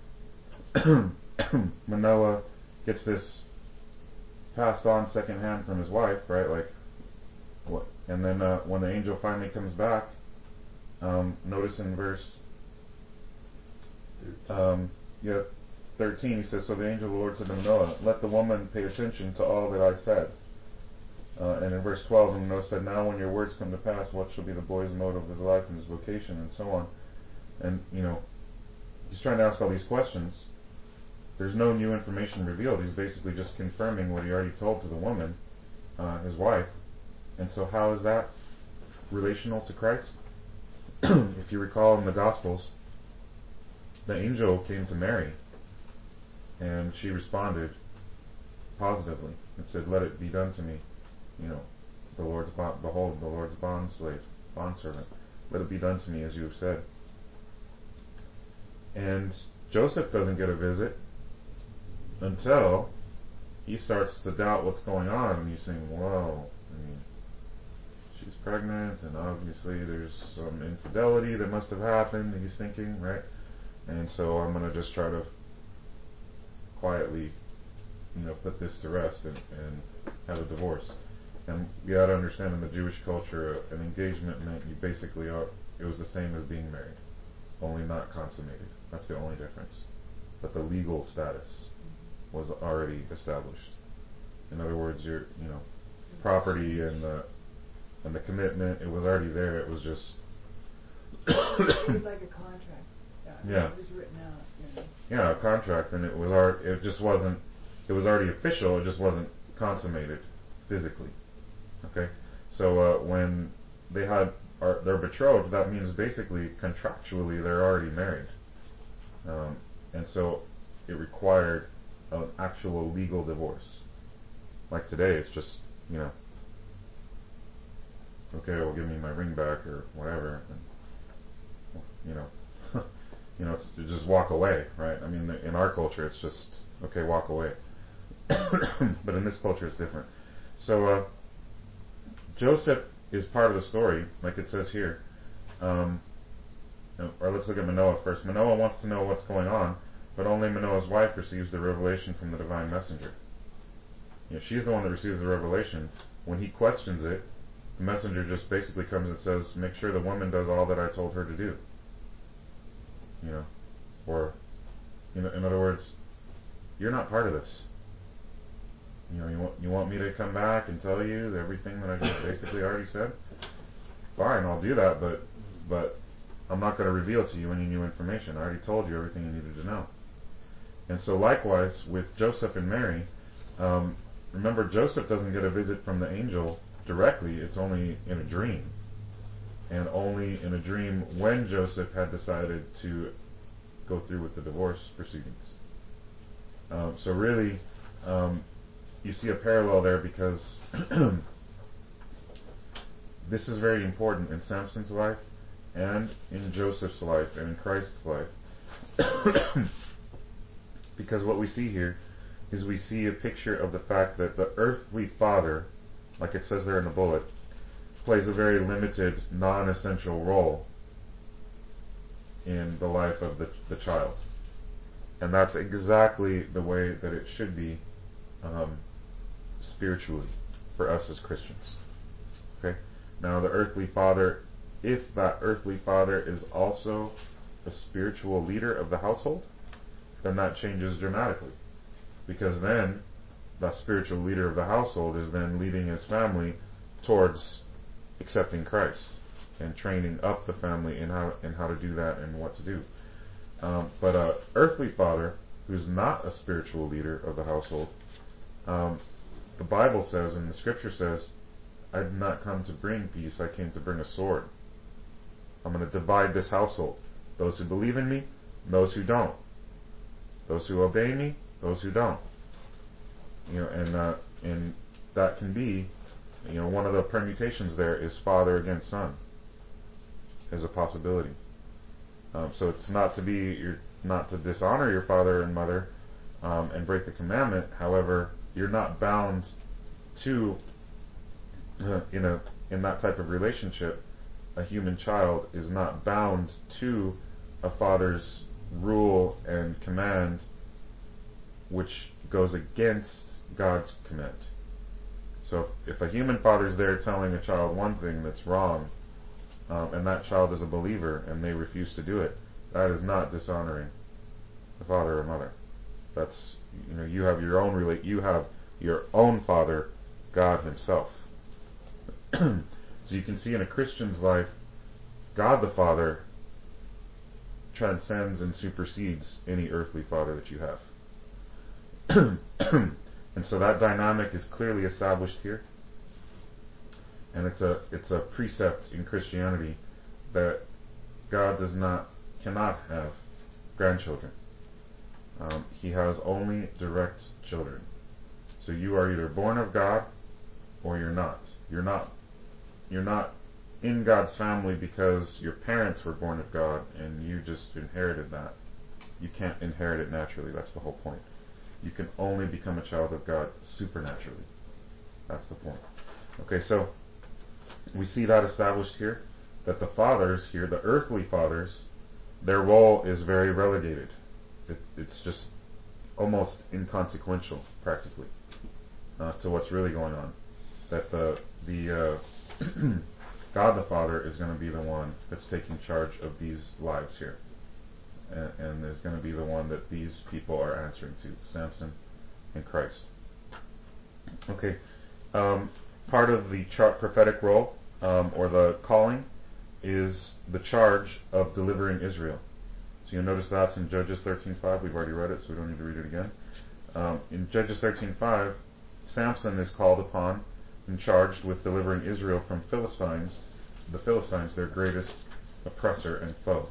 Manoah gets this passed on secondhand from his wife, right? Like what? And then when the angel finally comes back, notice in verse 13, he says, so the angel of the Lord said to Manoah, let the woman pay attention to all that I said. And in verse 12, Manoah said, now when your words come to pass, what shall be the boy's mode of his life and his vocation, and so on. And, he's trying to ask all these questions. There's no new information revealed. He's basically just confirming what he already told to the woman, his wife. And so how is that relational to Christ? If you recall in the Gospels, the angel came to Mary, and she responded positively and said, let it be done to me. Behold, the Lord's bondservant. Let it be done to me as you have said. And Joseph doesn't get a visit until he starts to doubt what's going on, and he's saying, whoa, she's pregnant, and obviously there's some infidelity that must have happened, he's thinking, right? And so I'm going to just try to quietly, put this to rest and have a divorce. And you got to understand, in the Jewish culture, an engagement meant you basically it was the same as being married, only not consummated. That's the only difference. But the legal status was already established. In other words, your property and the commitment, it was already there. It was just it was like a contract. Yeah. It was written out. Yeah, a contract, and it was already official. It just wasn't consummated physically. Okay, so when they're betrothed, that means basically contractually they're already married, and so it required an actual legal divorce. Like today, it's just okay, well, give me my ring back or whatever, and it's just walk away, right? I mean, in our culture, it's just okay, walk away, but in this culture, it's different. So Joseph is part of the story, like it says here. Or let's look at Manoah first. Manoah wants to know what's going on, but only Manoah's wife receives the revelation from the divine messenger. She's the one that receives the revelation. When he questions it, the messenger just basically comes and says, make sure the woman does all that I told her to do. In other words, you're not part of this. You want me to come back and tell you everything that I just basically already said? Fine, I'll do that, but I'm not going to reveal to you any new information. I already told you everything you needed to know. And so likewise with Joseph and Mary, remember, Joseph doesn't get a visit from the angel directly. It's only in a dream. And only in a dream when Joseph had decided to go through with the divorce proceedings. So really, you see a parallel there, because this is very important in Samson's life and in Joseph's life and in Christ's life. Because what we see here is we see a picture of the fact that the earthly father, like it says there in the bullet, plays a very limited, non-essential role in the life of the child. And that's exactly the way that it should be spiritually for us as Christians. Okay? Now the earthly father, if that earthly father is also a spiritual leader of the household, then that changes dramatically. Because then that spiritual leader of the household is then leading his family towards accepting Christ and training up the family in how to do that and what to do. But an earthly father who's not a spiritual leader of the household, the Bible says and the Scripture says, I did not come to bring peace, I came to bring a sword. I'm going to divide this household. Those who believe in me, those who don't. Those who obey me, those who don't. And that can be, one of the permutations there is father against son, as a possibility. So it's not to dishonor your father and mother and break the commandment. However, you're not bound to, in that type of relationship, a human child is not bound to a father's rule and command, which goes against God's command. So if a human father is there telling a child one thing that's wrong, and that child is a believer and they refuse to do it, that is not dishonoring the father or mother. That's, you have your own you have your own father, God Himself. So you can see in a Christian's life, God the Father transcends and supersedes any earthly father that you have. And so that dynamic is clearly established here. And it's a precept in Christianity that God cannot have grandchildren. He has only direct children. So you are either born of God or you're not. You're not in God's family because your parents were born of God and you just inherited that. You can't inherit it naturally. That's the whole point. You can only become a child of God supernaturally. That's the point. Okay, so we see that established here, that the fathers here, the earthly fathers, their role is very relegated. It's just almost inconsequential, practically, to what's really going on. That the God the Father is going to be the one that's taking charge of these lives here. And is going to be the one that these people are answering to, Samson and Christ. Okay, part of the prophetic role, or the calling, is the charge of delivering Israel. So you'll notice that's in Judges 13:5. We've already read it, so we don't need to read it again. In Judges 13:5, Samson is called upon and charged with delivering Israel from the Philistines, their greatest oppressor and foe.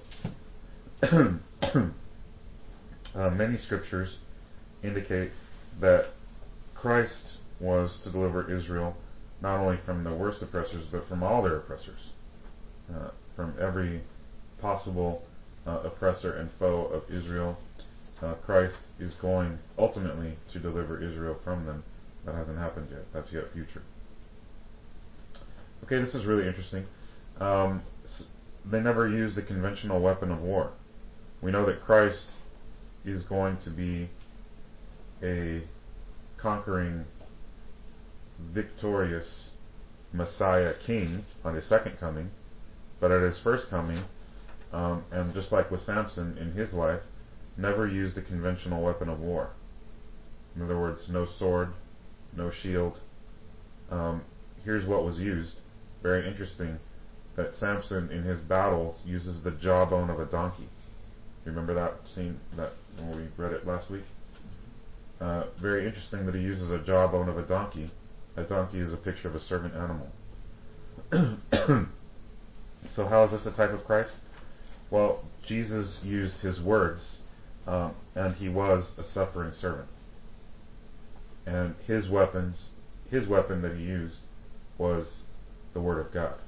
Many scriptures indicate that Christ was to deliver Israel not only from the worst oppressors, but from all their oppressors, from every possible oppressor and foe of Israel. Christ is going ultimately to deliver Israel from them. That hasn't happened yet. That's yet future. Okay, this is really interesting. They never used the conventional weapon of war. We know that Christ is going to be a conquering, victorious Messiah King on His second coming, but at His first coming, and just like with Samson in his life, never used a conventional weapon of war. In other words, no sword, no shield. Here's what was used. Very interesting that Samson in his battles uses the jawbone of a donkey. Remember that scene that when we read it last week? Very interesting that he uses a jawbone of a donkey. A donkey is a picture of a servant animal. So how is this a type of Christ? Well, Jesus used His words, and He was a suffering servant. And His weapon that He used was the Word of God.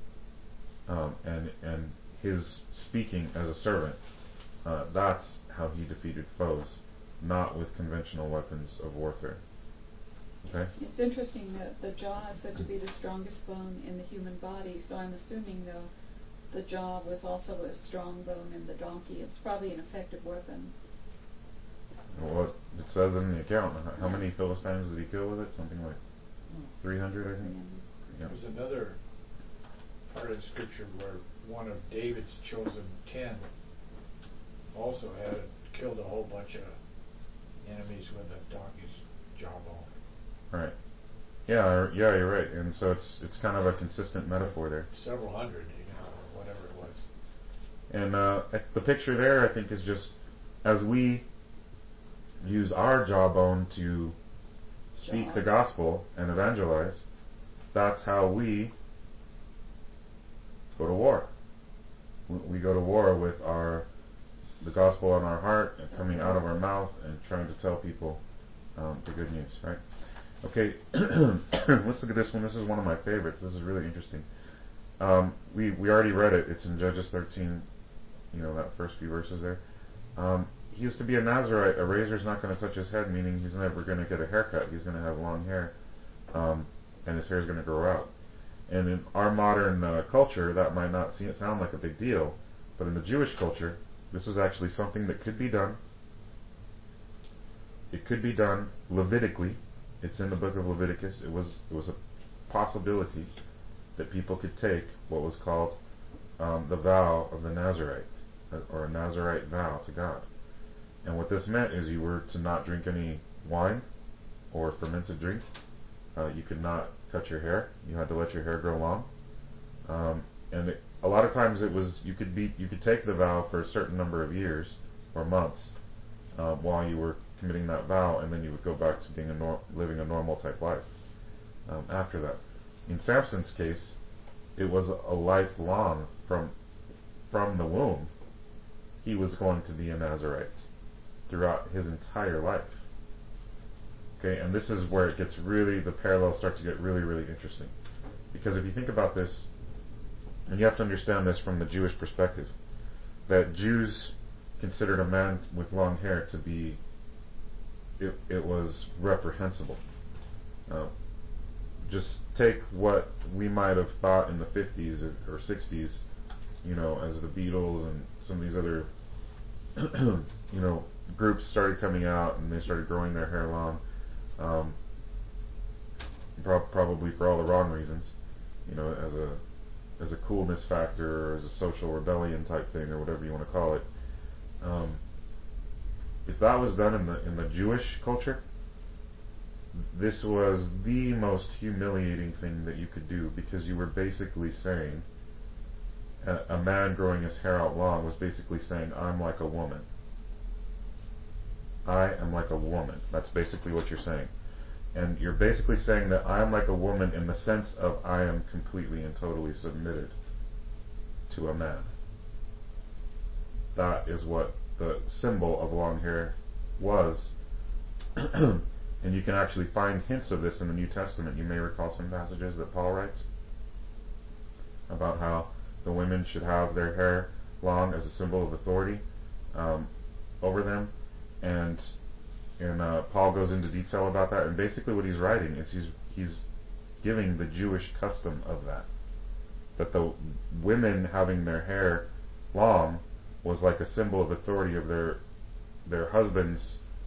And His speaking as a servant, that's how He defeated foes, not with conventional weapons of warfare. Okay? It's interesting that the jaw is said to be the strongest bone in the human body, so I'm assuming, though, the jaw was also a strong bone in the donkey. It's probably an effective weapon. What it says in the account, how many Philistines did he kill with it? Something like 300, I think. Yeah. There's another part of Scripture where one of David's chosen 10 also had killed a whole bunch of enemies with a donkey's jawbone. Right. Yeah, you're right. And so it's kind of a consistent metaphor there. Several hundred, or whatever it was. And the picture there, I think, is just as we use our jawbone to speak the gospel and evangelize, that's how we go to war. We go to war with the gospel on our heart and coming out of our mouth and trying to tell people the good news, right? Okay, let's look at this one. This is one of my favorites. This is really interesting. We already read it. It's in Judges 13, that first few verses there. He used to be a Nazarite. A razor's not going to touch his head, meaning he's never going to get a haircut. He's going to have long hair, and his hair is going to grow out. And in our modern culture, that might not sound like a big deal, but in the Jewish culture, this was actually something that could be done. It could be done Levitically. It's in the book of Leviticus. It was a possibility that people could take what was called the vow of the Nazarite, or a Nazarite vow to God. And what this meant is you were to not drink any wine or fermented drink. You could not cut your hair. You had to let your hair grow long. A lot of times it was you could take the vow for a certain number of years or months while you were committing that vow, and then you would go back to being living a normal type life after that. In Samson's case, it was a lifelong from the womb. He was going to be a Nazarite throughout his entire life. Okay, and this is where the parallels start to get really, really interesting. Because if you think about this, and you have to understand this from the Jewish perspective, that Jews considered a man with long hair to be, it was reprehensible. Just take what we might have thought in the 50s or 60s, as the Beatles and some of these other, groups started coming out and they started growing their hair long, probably for all the wrong reasons, as a coolness factor or as a social rebellion type thing or whatever you want to call it. If that was done in the Jewish culture, this was the most humiliating thing that you could do, because you were basically saying, a man growing his hair out long was basically saying, I'm like a woman. I am like a woman. That's basically what you're saying. And you're basically saying that I am like a woman in the sense of I am completely and totally submitted to a man. That is what the symbol of long hair was. And you can actually find hints of this in the New Testament. You may recall some passages that Paul writes about how the women should have their hair long as a symbol of authority over them. And Paul goes into detail about that. And basically what he's writing is he's giving the Jewish custom of that. That the women having their hair long was like a symbol of authority of their husband's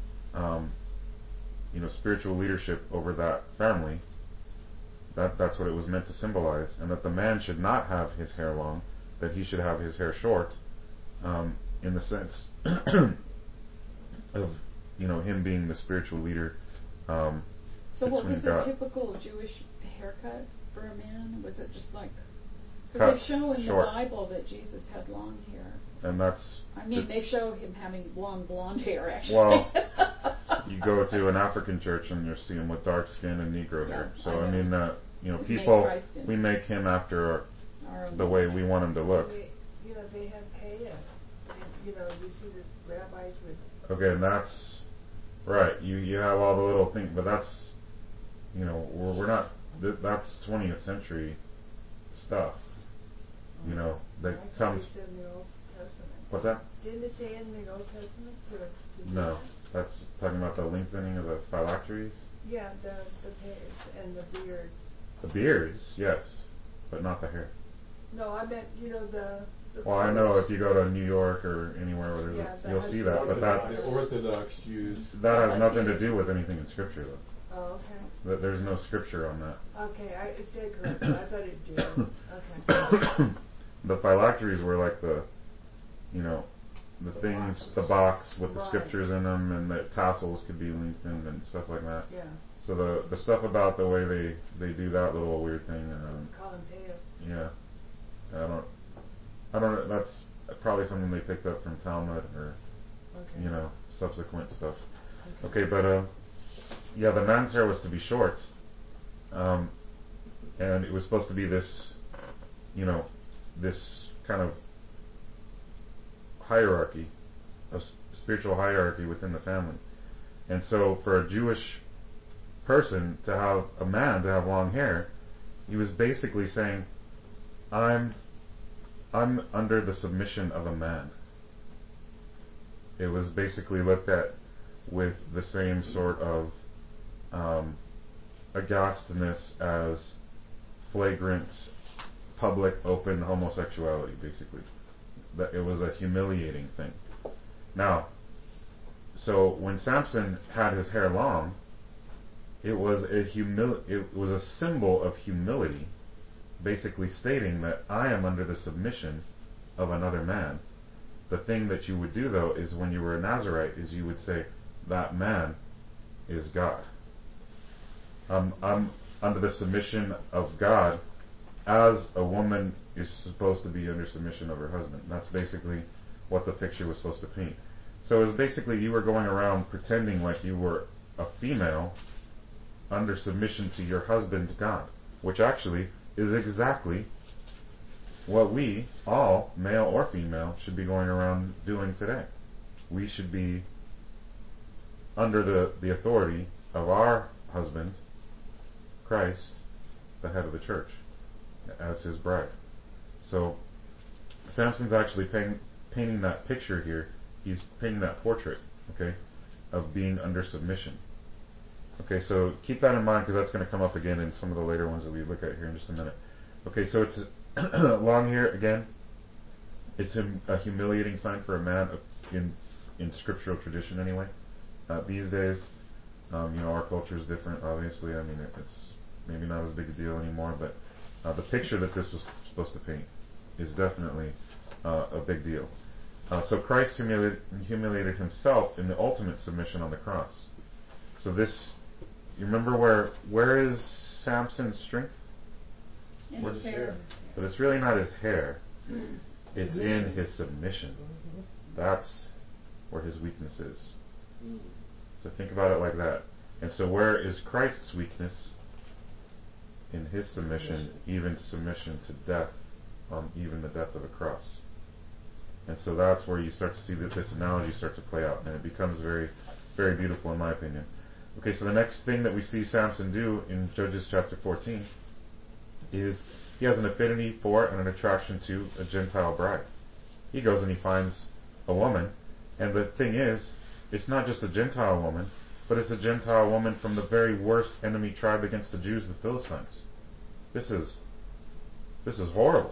spiritual leadership over that family. That's what it was meant to symbolize. And that the man should not have his hair long, that he should have his hair short, in the sense of him being the spiritual leader. So what was God. the typical Jewish haircut for a man? Was it just like, because they show in short. the Bible that Jesus had long hair. And that's... they show him having long blonde hair, actually. Well, you go to an African church and you see him with dark skin and Negro hair. So we make him after the way we want him to look. They have pay. You see the rabbis would. Okay, and that's right. You have all the little things, but that's we're not. That's 20th century stuff. That comes. In the Old Testament. What's that? Didn't it say in the Old Testament to No, that's talking about the lengthening of the phylacteries. Yeah, the pairs and the beards. The beards, yes, but not the hair. No, I meant, the Well, I know if you go to New York or anywhere where Yeah, that you'll has see to that, do but with that The Orthodox Jews. that has nothing to do with anything in Scripture, though. Oh, okay. That there's no Scripture on that. Okay, I stay corrected. I thought it did. Okay. The phylacteries were like the things, the box with the Right. scriptures in them, and the tassels could be lengthened and stuff like that. Yeah. So the stuff about the way they do that little weird thing, Call him Peo. yeah, I don't. That's probably something they picked up from Talmud or Okay. subsequent stuff. Okay, but yeah, the man's hair was to be short, and it was supposed to be this, this kind of hierarchy, a spiritual hierarchy within the family. And so for a Jewish person to have a man to have long hair, he was basically saying, I'm under the submission of a man. It was basically looked at with the same sort of aghastness as flagrant public open homosexuality, basically. That it was a humiliating thing. Now, so when Samson had his hair long, it was a symbol of humility, basically stating that I am under the submission of another man. The thing that you would do, though, is when you were a Nazarite, is you would say, that man is God. I'm under the submission of God, as a woman is supposed to be under submission of her husband. That's basically what the picture was supposed to paint. So it was basically you were going around pretending like you were a female under submission to your husband, God, which actually is exactly what we, all, male or female, should be going around doing today. We should be under the authority of our husband, Christ, the head of the church, as his bride. So Samson's actually painting that picture here. He's painting that portrait, okay, of being under submission. Okay, so keep that in mind because that's going to come up again in some of the later ones that we look at here in just a minute. Okay, so it's long hair again. It's a humiliating sign for a man in scriptural tradition anyway. These days, our culture is different. Obviously, I mean it's maybe not as big a deal anymore, but the picture that this was supposed to paint is definitely a big deal. So Christ humiliated himself in the ultimate submission on the cross. So this, you remember where is Samson's strength? In his hair. But it's really not his hair. It's in his submission. That's where his weakness is. So think about it like that. And so where is Christ's weakness? In his submission, even submission to death, even the death of a cross. And so that's where you start to see that this analogy start to play out, and it becomes very, very beautiful in my opinion. Okay, so the next thing that we see Samson do in Judges chapter 14 is he has an affinity for and an attraction to a Gentile bride. He goes and he finds a woman, and the thing is, it's not just a Gentile woman, but it's a Gentile woman from the very worst enemy tribe against the Jews, the Philistines. This is horrible.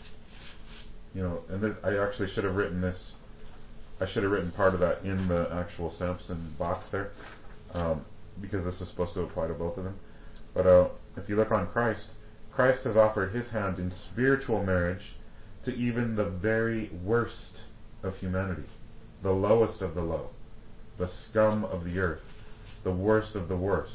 And I actually should have written this. I should have written part of that in the actual Samson box there, because this is supposed to apply to both of them. But if you look on Christ, Christ has offered his hand in spiritual marriage to even the very worst of humanity, the lowest of the low, the scum of the earth, the worst of the worst,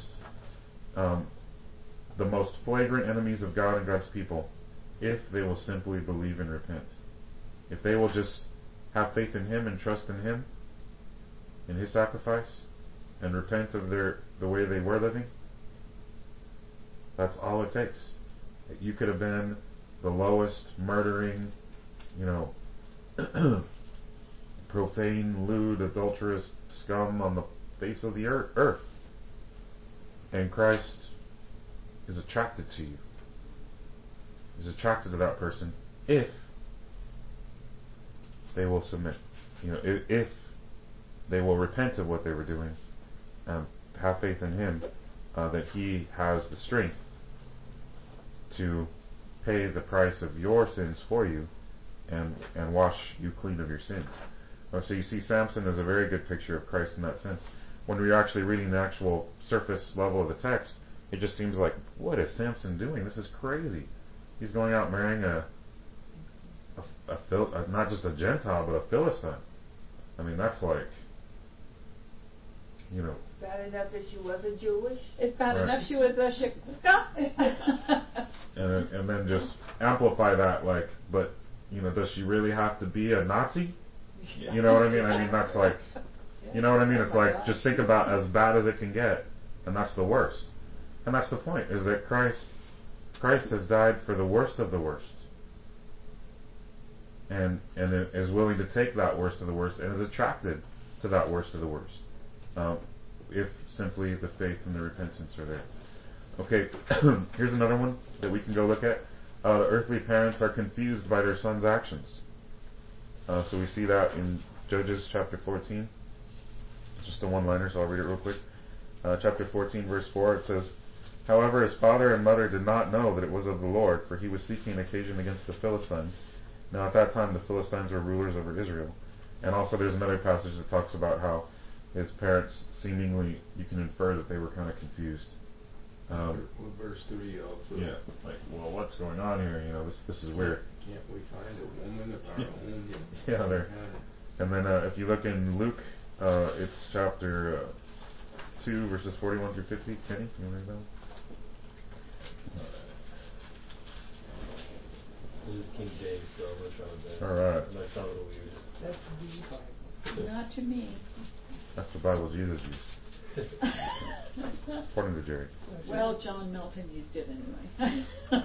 the most flagrant enemies of God and God's people, if they will simply believe and repent. If they will just have faith in him and trust in him, in his sacrifice, and repent of the way they were living, that's all it takes. You could have been the lowest, murdering, profane, lewd, adulterous scum on the face of the earth. And Christ is attracted to you. Is attracted to that person if they will submit. If they will repent of what they were doing, have faith in him, that he has the strength to pay the price of your sins for you and wash you clean of your sins. So you see Samson is a very good picture of Christ in that sense. When we're actually reading the actual surface level of the text, it just seems like, what is Samson doing? This is crazy. He's going out marrying not just a Gentile, but a Philistine. I mean, that's like, you know. It's bad enough that she wasn't Jewish. It's bad Right. enough she was a Shikska. And then just amplify that, like, but, you know, does she really have to be a Nazi? You know what I mean? I mean, that's like, you know what I mean? It's like, just think about as bad as it can get, and that's the worst. And that's the point, is that Christ has died for the worst of the worst. And is willing to take that worst of the worst and is attracted to that worst of the worst. If simply the faith and the repentance are there. Okay, here's another one that we can go look at. The earthly parents are confused by their son's actions. So we see that in Judges chapter 14. It's just a one-liner, so I'll read it real quick. Chapter 14, verse 4, it says, "However, his father and mother did not know that it was of the Lord, for he was seeking occasion against the Philistines." Now at that time the Philistines were rulers over Israel. And also there's another passage that talks about how his parents seemingly, you can infer that they were kind of confused. Verse 3 also. Yeah, like, well, what's going on here? You know, this is weird. Can't we find a woman of our own? Yeah, there. And then if you look in Luke, it's chapter 2, verses 41 through 50. Kenny, can you read that one? This is King James, so I'm going to try my best. Alright. It might sound a little weird. That's the Bible. Not to me. That's the Bible Jesus used, according to Jerry. Well, John Milton used it anyway.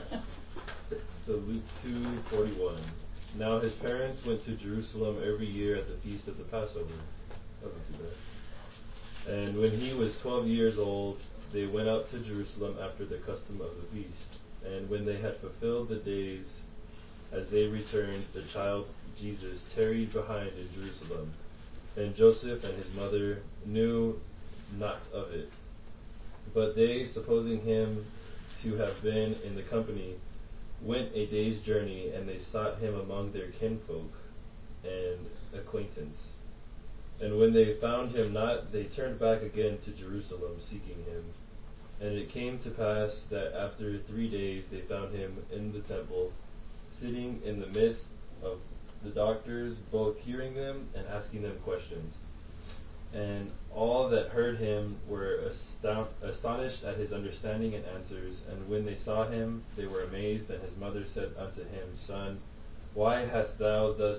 So Luke 2:41. Now his parents went to Jerusalem every year at the feast of the Passover. That wasn't too bad. And when he was 12 years old, they went up to Jerusalem after the custom of the feast. And when they had fulfilled the days, as they returned, the child Jesus tarried behind in Jerusalem. And Joseph and his mother knew not of it. But they, supposing him to have been in the company, went a day's journey, and they sought him among their kinfolk and acquaintance. And when they found him not, they turned back again to Jerusalem, seeking him. And it came to pass that after 3 days they found him in the temple, sitting in the midst of the doctors, both hearing them and asking them questions. And all that heard him were astonished at his understanding and answers. And when they saw him, they were amazed. And his mother said unto him, Son, why hast thou thus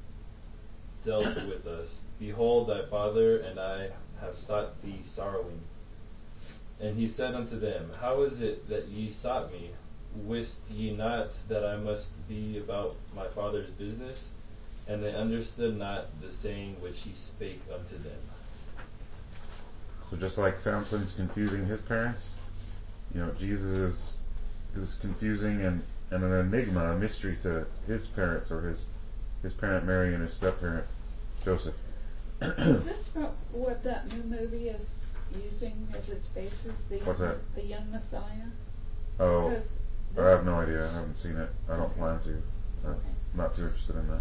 dealt with us? Behold, thy father and I have sought thee sorrowing. And he said unto them, How is it that ye sought me? Wist ye not that I must be about my father's business? And they understood not the saying which he spake unto them. So just like Samson's confusing his parents, you know, Jesus is confusing and an enigma, a mystery to his parents, or his parent Mary and his step-parent Joseph. Is this what that new movie is using as its basis? What's that? The Young Messiah? Oh, Because I have no idea. I haven't seen it. I don't plan to. I'm not too interested in that.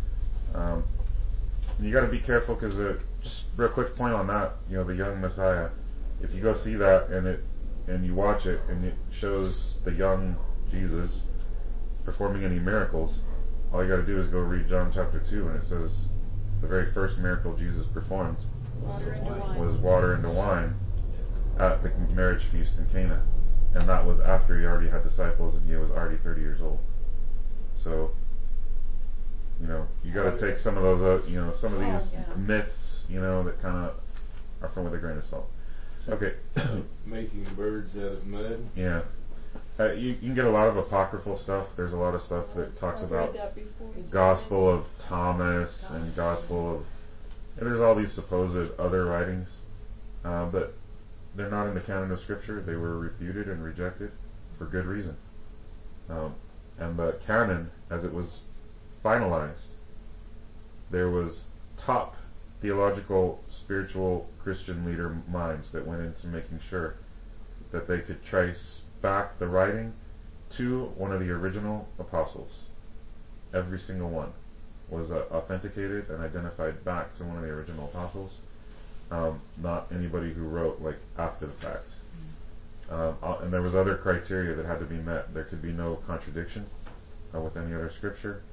You got to be careful because just real quick point on that. You know, the young Messiah. If you go see that and you watch it and it shows the young Jesus performing any miracles, all you got to do is go read John chapter 2, and it says the very first miracle Jesus performed was water into wine at the marriage feast in Cana, and that was after he already had disciples and he was already 30 years old. So, you know, you got to take some of those, you know, some of these myths, you know, that kind of are from with a grain of salt. Okay. Making birds out of mud. Yeah. You can get a lot of apocryphal stuff. There's a lot of stuff that talks about Gospel of Thomas and Gospel of... And there's all these supposed other writings, but they're not in the canon of Scripture. They were refuted and rejected for good reason. And the canon, as it was finalized, there was top theological, spiritual, Christian leader minds that went into making sure that they could trace back the writing to one of the original apostles. Every single one was authenticated and identified back to one of the original apostles. Not anybody who wrote like after the fact. And there was other criteria that had to be met. There could be no contradiction with any other scripture.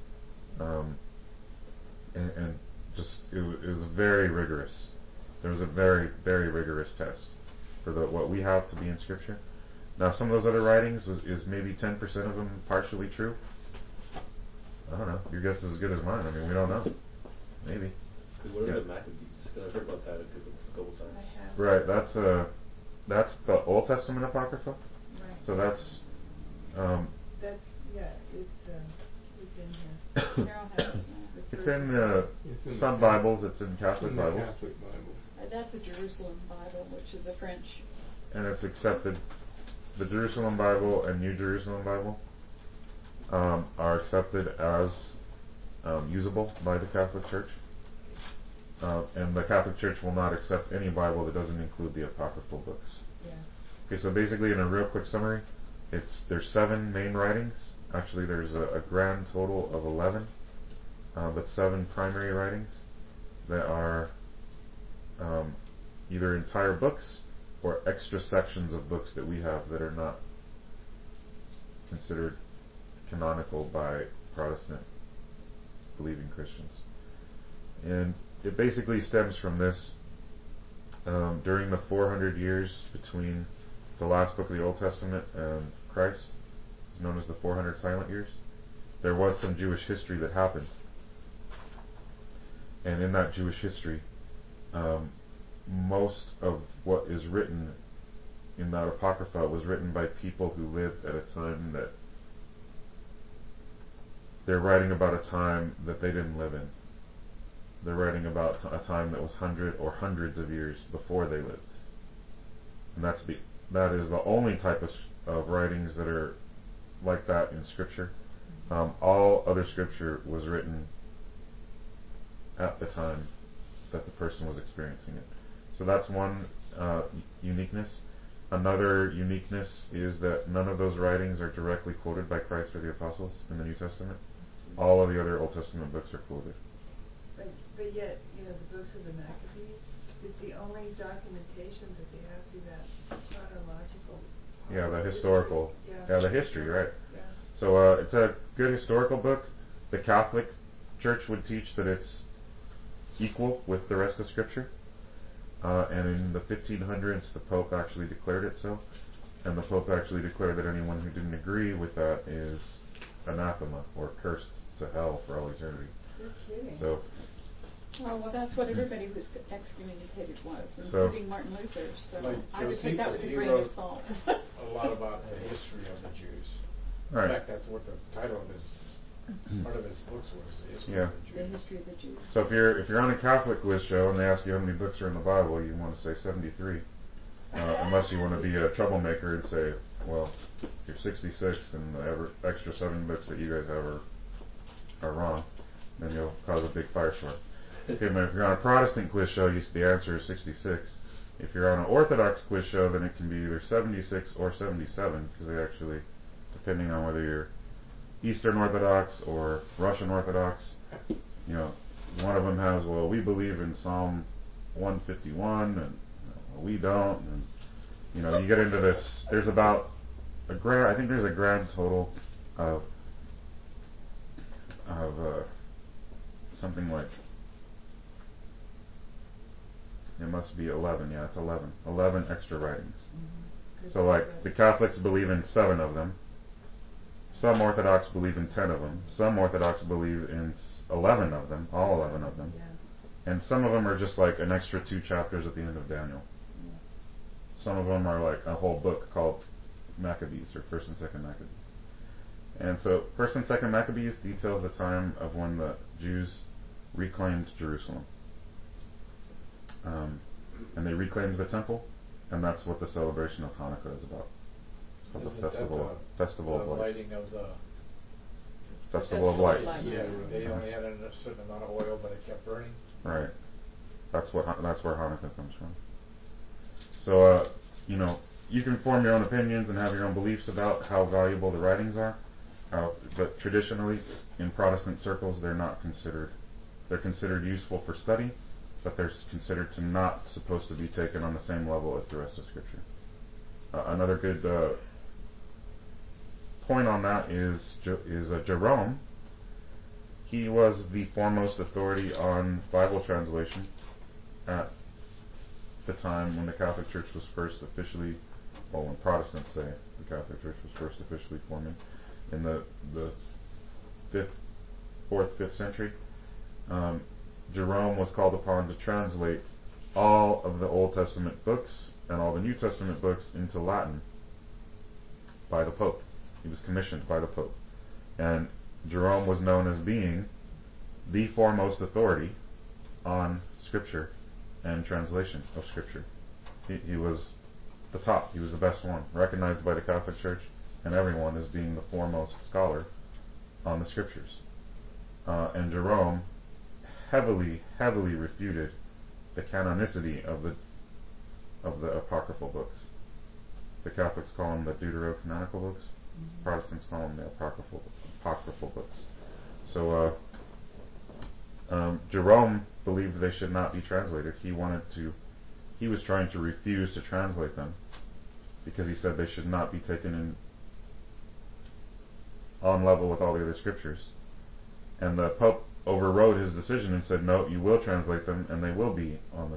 And just it was very rigorous. There was a very, very rigorous test for what we have to be in Scripture. Now, some of those other writings is maybe 10% of them partially true. I don't know. Your guess is as good as mine. I mean, we don't know. Maybe. What are the Maccabees? Because I've heard about that a couple times. I have. Right. That's the Old Testament Apocrypha. Right. So that's. That's it's in here. Carol has that. It's in some Bibles. It's in Catholic Bibles. Catholic Bible. That's a Jerusalem Bible, which is a French. And it's accepted. The Jerusalem Bible and New Jerusalem Bible are accepted as usable by the Catholic Church. And the Catholic Church will not accept any Bible that doesn't include the apocryphal books. Yeah. Okay, so basically, in a real quick summary, there's 7 main writings. Actually, there's a grand total of 11, but 7 primary writings that are either entire books or extra sections of books that we have that are not considered canonical by Protestant believing Christians. And it basically stems from this. During the 400 years between the last book of the Old Testament and Christ, it's known as the 400 silent years, there was some Jewish history that happened. And in that Jewish history, most of what is written in that Apocrypha was written by people who lived at a time that they're writing about a time that they didn't live in. They're writing about a time that was hundreds of years before they lived. And that is the only type of writings that are like that in Scripture. All other Scripture was written at the time that the person was experiencing it. So that's one uniqueness. Another uniqueness is that none of those writings are directly quoted by Christ or the Apostles in the New Testament. All of the other Old Testament books are quoted. But yet, the books of the Maccabees is the only documentation that they have through that chronological. Yeah, the historical. Yeah, the history, right. Yeah. So it's a good historical book. The Catholic Church would teach that it's equal with the rest of Scripture. And in the 1500s, the Pope actually declared it so. And the Pope actually declared that anyone who didn't agree with that is anathema, or cursed to hell for all eternity. You're kidding. So, Well, that's what everybody who was excommunicated was, So- including Martin Luther. So Like I would take that with a Josephus, he grain of wrote salt. a lot about the history of the Jews. In right. fact, that's what the title of part of his books was, the history Yeah. of the The Jews. history of the Jews. So if you're on a Catholic quiz show and they ask you how many books are in the Bible, you want to say 73. Unless you want to be a troublemaker and say, well, you're 66 and the extra 7 books that you guys have are wrong, then you'll cause a big firestorm. Okay, but if you're on a Protestant quiz show, the answer is 66. If you're on an Orthodox quiz show, then it can be either 76 or 77, because they actually, depending on whether you're Eastern Orthodox or Russian Orthodox, one of them has, well, we believe in Psalm 151, and we don't, and you get into this. There's about I think there's a grand total of something like, it must be 11. Yeah, it's 11. 11 extra writings. Mm-hmm. So like the Catholics believe in 7 of them. Some Orthodox believe in 10 of them. Some Orthodox believe in 11 of them, all 11 of them. Yeah. And some of them are just like an extra 2 chapters at the end of Daniel. Some of them are like a whole book called Maccabees, or 1st and 2nd Maccabees. And so 1st and 2nd Maccabees details the time of when the Jews reclaimed Jerusalem. And they reclaimed the temple, and that's what the celebration of Hanukkah is about. It's called the Festival of Lights. Lighting of the Festival of Lights. Yeah, they only had a certain amount of oil, but it kept burning. Right. That's where Hanukkah comes from. So, you can form your own opinions and have your own beliefs about how valuable the writings are, but traditionally, in Protestant circles, they're not considered. They're considered useful for study, but they're considered to not supposed to be taken on the same level as the rest of Scripture. Another good point on that is Jerome. He was the foremost authority on Bible translation at the time when the Catholic Church was first officially, well, when Protestants say the Catholic Church was first officially forming in the 4th, 5th century. Jerome was called upon to translate all of the Old Testament books and all the New Testament books into Latin by the Pope. He was commissioned by the Pope. And Jerome was known as being the foremost authority on Scripture and translation of Scripture. He was the top. He was the best one, recognized by the Catholic Church and everyone as being the foremost scholar on the Scriptures. And Jerome heavily refuted the canonicity of the apocryphal books. The Catholics call them the deuterocanonical books. Protestants call them the apocryphal books. So Jerome believed they should not be translated. He was trying to refuse to translate them because he said they should not be taken in on level with all the other scriptures. And the Pope overrode his decision and said, no, you will translate them and they will be on the...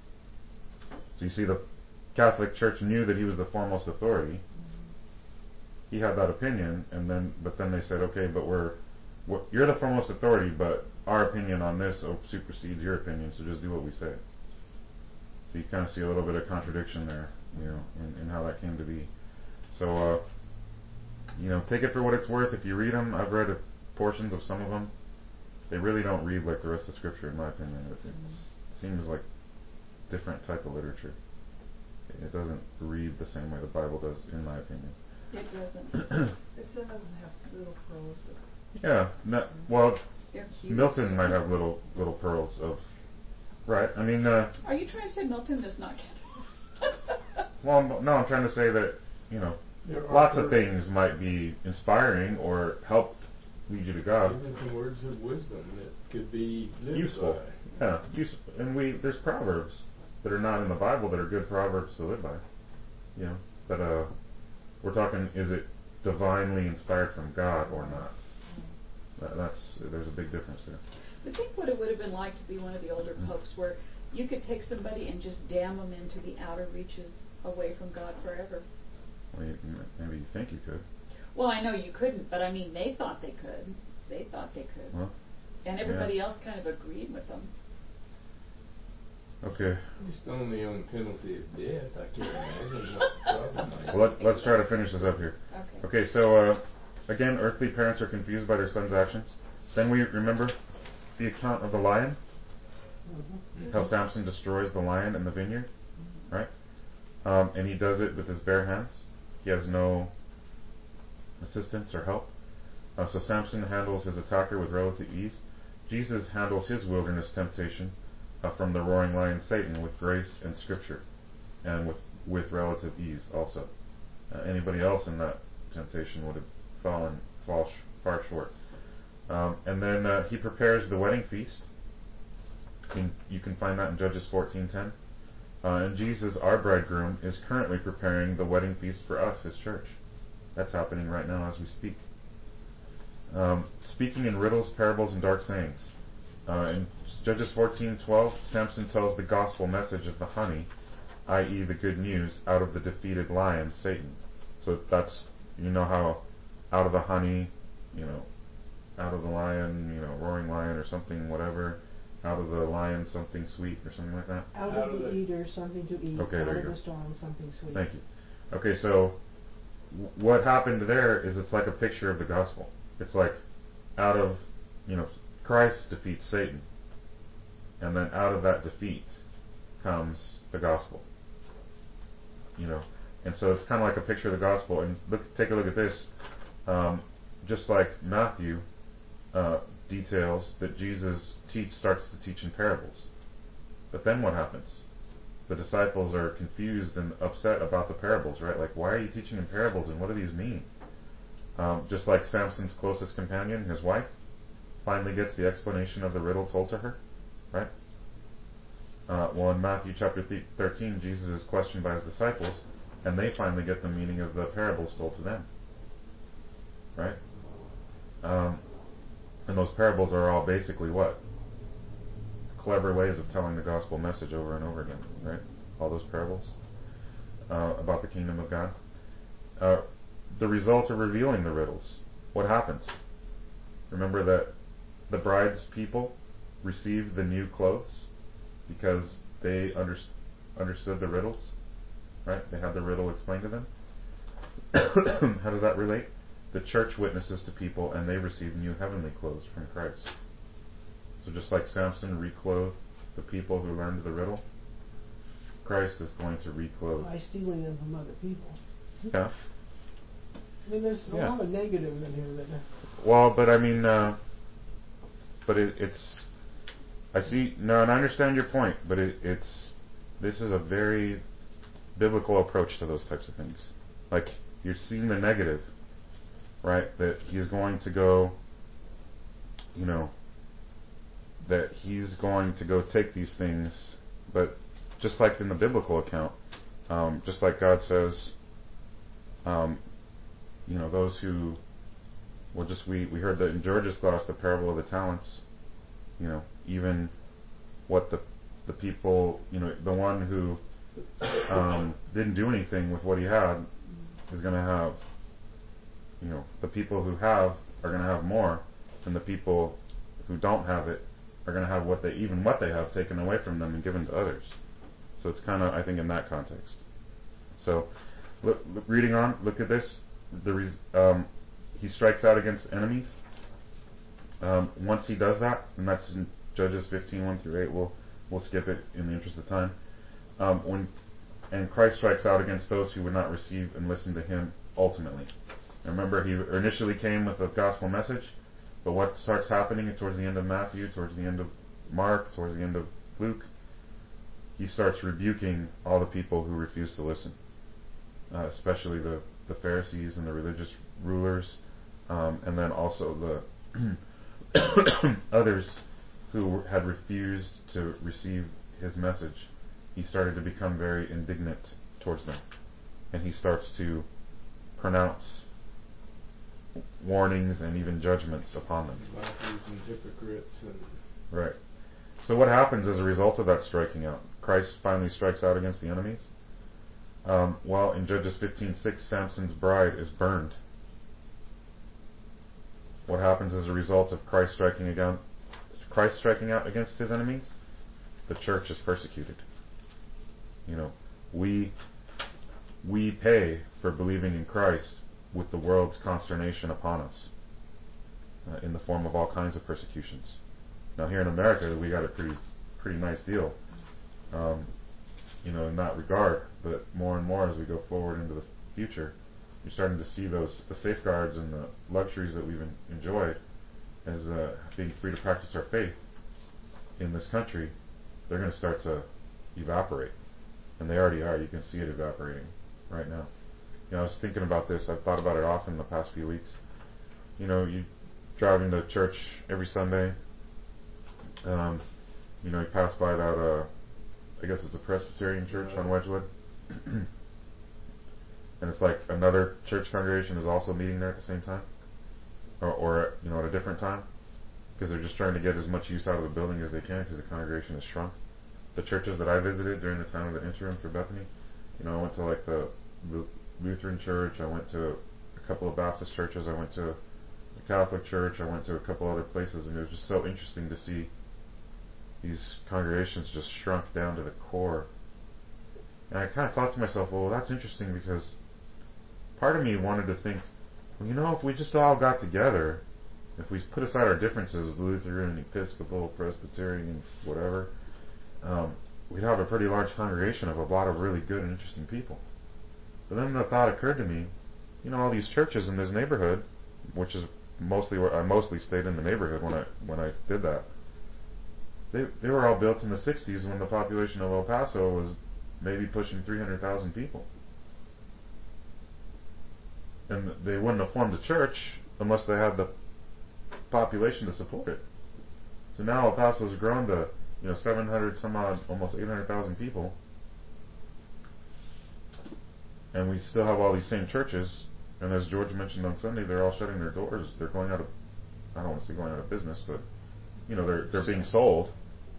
So you see, the Catholic Church knew that he was the foremost authority. He had that opinion, but then they said, okay, but you're the foremost authority, but our opinion on this supersedes your opinion, so just do what we say. So you kind of see a little bit of contradiction there, in how that came to be. So, take it for what it's worth. If you read them, I've read portions of some of them. They really don't read like the rest of Scripture, in my opinion. It seems like different type of literature. It doesn't read the same way the Bible does, in my opinion. It doesn't. But some of them have little pearls. Yeah. They're cute. Milton might have little pearls of... Right. I mean... Are you trying to say Milton does not get... Well, no, I'm trying to say that, lots of things might be inspiring or help lead you to God. Even some words of wisdom that could be useful. By. Yeah, useful. And there's proverbs that are not in the Bible that are good proverbs to live by. But we're talking, is it divinely inspired from God or not? There's a big difference there. But think what it would have been like to be one of the older popes, where you could take somebody and just damn them into the outer reaches away from God forever. Well, maybe you think you could. Well, I know you couldn't, but I mean, they thought they could. Well, and everybody else kind of agreed with them. Okay. Just only on penalty of death. I can't imagine what the problem might be. Well, let's try to finish this up here. Okay, so again, earthly parents are confused by their son's actions. Then we remember the account of the lion, how Samson destroys the lion in the vineyard, right? And he does it with his bare hands. He has no assistance or help. So Samson handles his attacker with relative ease. Jesus handles his wilderness temptation from the roaring lion Satan with grace and scripture, and with relative ease also. Anybody else in that temptation would have fall far short. And then he prepares the wedding feast. You can find that in Judges 14:10. And Jesus, our bridegroom, is currently preparing the wedding feast for us, his church. That's happening right now as we speak. Speaking in riddles, parables, and dark sayings. In Judges 14:12, Samson tells the gospel message of the honey, i.e. the good news, out of the defeated lion, Satan. So that's, how out of the honey, out of the lion, roaring lion or something, whatever, out of the lion something sweet or something like that. Out of the eater something to eat. Okay, out there of you the go. storm something sweet. Thank you. Okay, so what happened there is it's like a picture of the gospel. It's like out of, Christ defeats Satan. And then out of that defeat comes the gospel. And so it's kind of like a picture of the gospel. And take a look at this. Just like Matthew details that Jesus starts to teach in parables. But then what happens? the disciples are confused and upset about the parables, right? Like, why are you teaching in parables, and what do these mean? Just like Samson's closest companion, his wife, finally gets the explanation of the riddle told to her, right? Well, in Matthew chapter 13, Jesus is questioned by his disciples, and they finally get the meaning of the parables told to them, right? And those parables are all basically what? Clever ways of telling the gospel message over and over again, right? All those parables about the kingdom of God. The result of revealing the riddles. What happens? Remember that the bride's people received the new clothes because they understood the riddles, right? They had the riddle explained to them. How does that relate? The church witnesses to people, and they receive new heavenly clothes from Christ. So just like Samson reclothed the people who learned the riddle, Christ is going to reclothe. By stealing them from other people. Yeah. I mean, there's a lot of negatives in here. Well, but I mean, it's. I see. No, and I understand your point, but this is a very biblical approach to those types of things. Like, you're seeing the negative, right? That he's going to go, that he's going to go take these things, but just like in the biblical account, just like God says, those who, we heard that in George's class, the parable of the talents, even what the people, the one who didn't do anything with what he had is going to have, the people who have are going to have more, and the people who don't have it are going to have what they have taken away from them and given to others. So it's kind of, I think, in that context. So, reading on, look at this. He strikes out against enemies. Once he does that, and that's in Judges 15:1-8. We'll skip it in the interest of time. And Christ strikes out against those who would not receive and listen to him ultimately. And remember, he initially came with a gospel message, but what starts happening towards the end of Matthew, towards the end of Mark, towards the end of Luke, he starts rebuking all the people who refuse to listen, especially the Pharisees and the religious rulers, and then also the others who had refused to receive his message. He started to become very indignant towards them, and he starts to pronounce warnings and even judgments upon them. Mockers and hypocrites Right. So what happens as a result of that striking out? Christ finally strikes out against the enemies. Well, in Judges 15:6, Samson's bride is burned. What happens as a result of Christ striking out against his enemies? The church is persecuted. We pay for believing in Christ with the world's consternation upon us, in the form of all kinds of persecutions. Now here in America, we got a pretty nice deal, in that regard. But more and more as we go forward into the future, you're starting to see the safeguards and the luxuries that we've enjoyed as being free to practice our faith in this country. They're going to start to evaporate, and they already are. You can see it evaporating right now. I was thinking about this. I've thought about it often in the past few weeks. You driving to church every Sunday. You pass by that, I guess it's a Presbyterian church on Wedgwood. And it's like another church congregation is also meeting there at the same time. Or at a different time. Because they're just trying to get as much use out of the building as they can because the congregation has shrunk. The churches that I visited during the time of the interim for Bethany, I went to like the Lutheran church, I went to a couple of Baptist churches, I went to the Catholic church, I went to a couple other places, and it was just so interesting to see these congregations just shrunk down to the core. And I kind of thought to myself, well, that's interesting, because part of me wanted to think, well, if we just all got together, if we put aside our differences, Lutheran, Episcopal, Presbyterian, whatever, we'd have a pretty large congregation of a lot of really good and interesting people. But then the thought occurred to me, all these churches in this neighborhood, which is mostly where I mostly stayed in the neighborhood when I did that. They were all built in the 60s when the population of El Paso was maybe pushing 300,000 people. And they wouldn't have formed a church unless they had the population to support it. So now El Paso's grown to 700 some odd, almost 800,000 people, and we still have all these same churches. And as George mentioned on Sunday, they're all shutting their doors. They're going out of, I don't want to say going out of business, but they're being sold.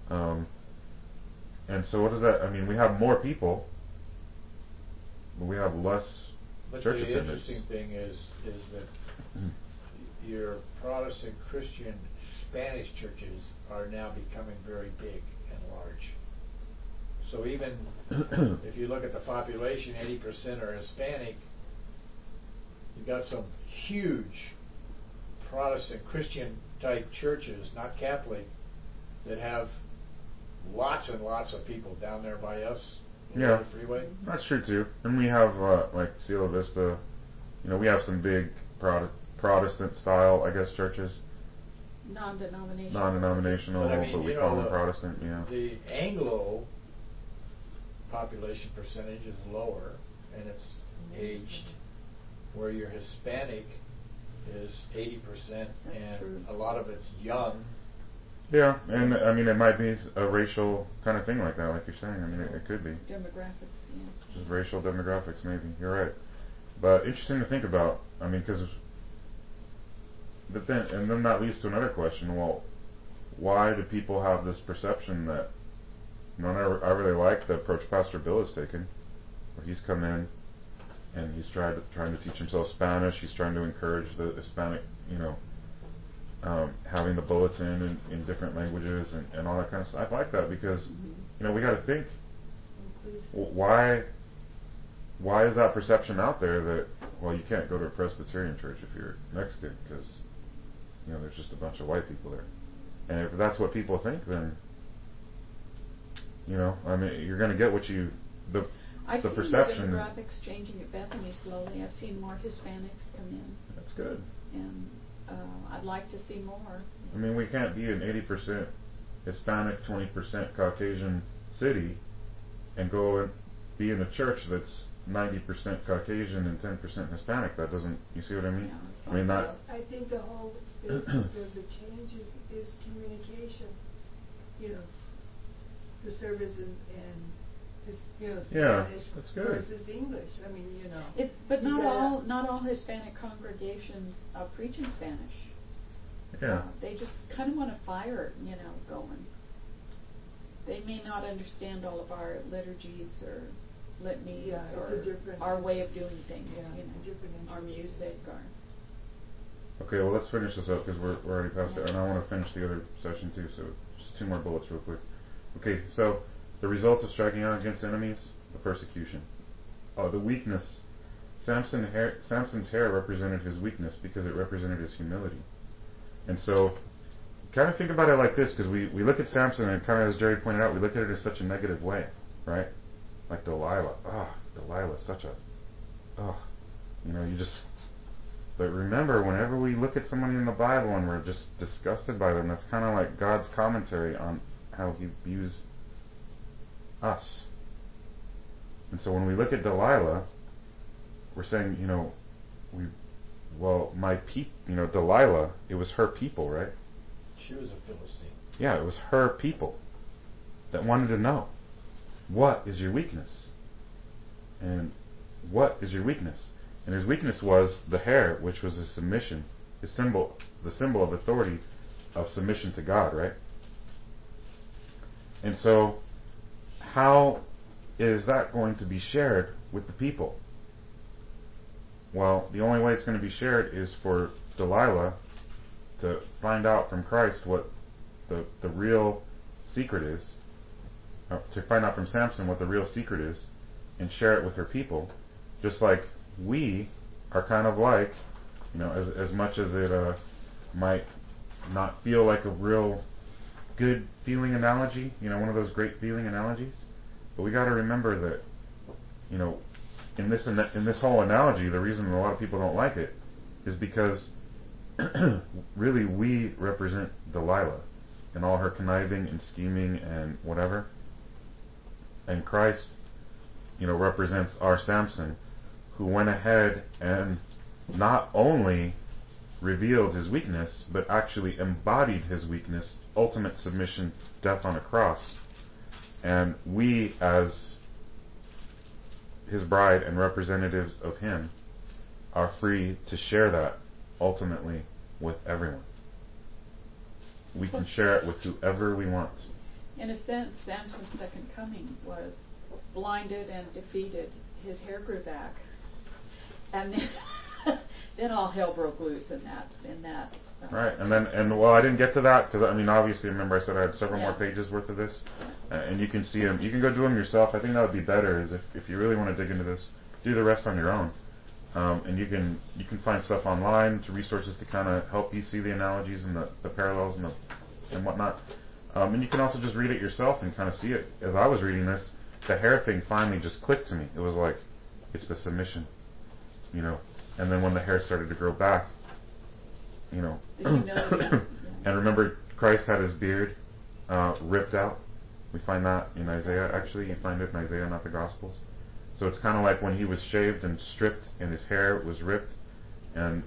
And so what does that? I mean, we have more people, but we have less church attendance. But the interesting thing is that your Protestant Christian Spanish churches are now becoming very big and large. So even if you look at the population, 80% are Hispanic. You've got some huge Protestant Christian type churches, not Catholic, that have lots and lots of people down there by us. Yeah, the freeway. That's true too. And we have like Cielo Vista. We have some big Protestant style, I guess, churches. Non-denominational, but we call them Protestant. Yeah. The Anglo population percentage is lower, and it's aged, where your Hispanic is 80%, and true. A lot of it's young. Yeah, and I mean, it might be a racial kind of thing like that, like you're saying. I mean, it could be. Demographics, yeah. Just racial demographics, maybe. You're right. But interesting to think about. I mean, but then that leads to another question. Well, why do people have this perception that, I really like the approach Pastor Bill has taken, where he's come in and he's trying to teach himself Spanish. He's trying to encourage the Hispanic, having the bulletin in different languages and all that kind of stuff. I like that because, we got to think, why is that perception out there that, well, you can't go to a Presbyterian church if you're Mexican because, there's just a bunch of white people there. And if that's what people think, then, I mean, you're going to get I've the seen perception. the demographics changing at Bethany slowly. I've seen more Hispanics come in. That's good. And I'd like to see more. I mean, we can't be an 80% Hispanic, 20% Caucasian city and go and be in a church that's 90% Caucasian and 10% Hispanic. That doesn't, you see what I mean? Yeah, I mean, that. I think the whole basis of the change is communication. The service and Spanish that's good. versus English. I mean, But not all Hispanic congregations preach in Spanish. Yeah. They just kind of want to fire, going. They may not understand all of our liturgies or litanies or our way of doing things, our music. Okay, well, let's finish this up because we're already past it, and I want to finish the other session too, so just 2 more bullets real quick. Okay, so the result of striking out against enemies, the persecution. The weakness. Samson's hair represented his weakness because it represented his humility. And so, kind of think about it like this, because we look at Samson, and kind of as Jerry pointed out, we look at it in such a negative way, right? Like Delilah. Delilah's such a... But remember, whenever we look at somebody in the Bible and we're just disgusted by them, that's kind of like God's commentary on how he views us. And so when we look at Delilah, we're saying, Delilah, it was her people, right? She was a Philistine. Yeah, it was her people that wanted to know, what is your weakness? And what is your weakness? And his weakness was the hair, which was a submission, the symbol of authority, of submission to God, right? And so, how is that going to be shared with the people? Well, the only way it's going to be shared is for Delilah to find out from Christ what the real secret is, to find out from Samson what the real secret is, and share it with her people, just like we are kind of like, as much as it might not feel like a real good feeling analogy, one of those great feeling analogies, but we got to remember that, in this whole analogy, the reason a lot of people don't like it is because really we represent Delilah and all her conniving and scheming and whatever, and Christ represents our Samson, who went ahead and not only revealed his weakness, but actually embodied his weakness, ultimate submission, death on a cross. And we, as his bride and representatives of him, are free to share that ultimately with everyone. We can share it with whoever we want. In a sense, Samson's second coming was blinded and defeated. His hair grew back, and then all hell broke loose in that. Right, and well, I didn't get to that because obviously, remember I said I had several more pages worth of this, and you can see them. You can go do them yourself. I think that would be better. Is if you really want to dig into this, do the rest on your own, and you can find stuff online, to resources to kind of help you see the analogies and the parallels and whatnot. And you can also just read it yourself and kind of see it. As I was reading this, the hair thing finally just clicked to me. It was like, it's the submission, And then when the hair started to grow back, and remember, Christ had his beard ripped out. We find that in Isaiah. Actually, you find it in Isaiah, not the Gospels. So it's kind of like when he was shaved and stripped, and his hair was ripped, and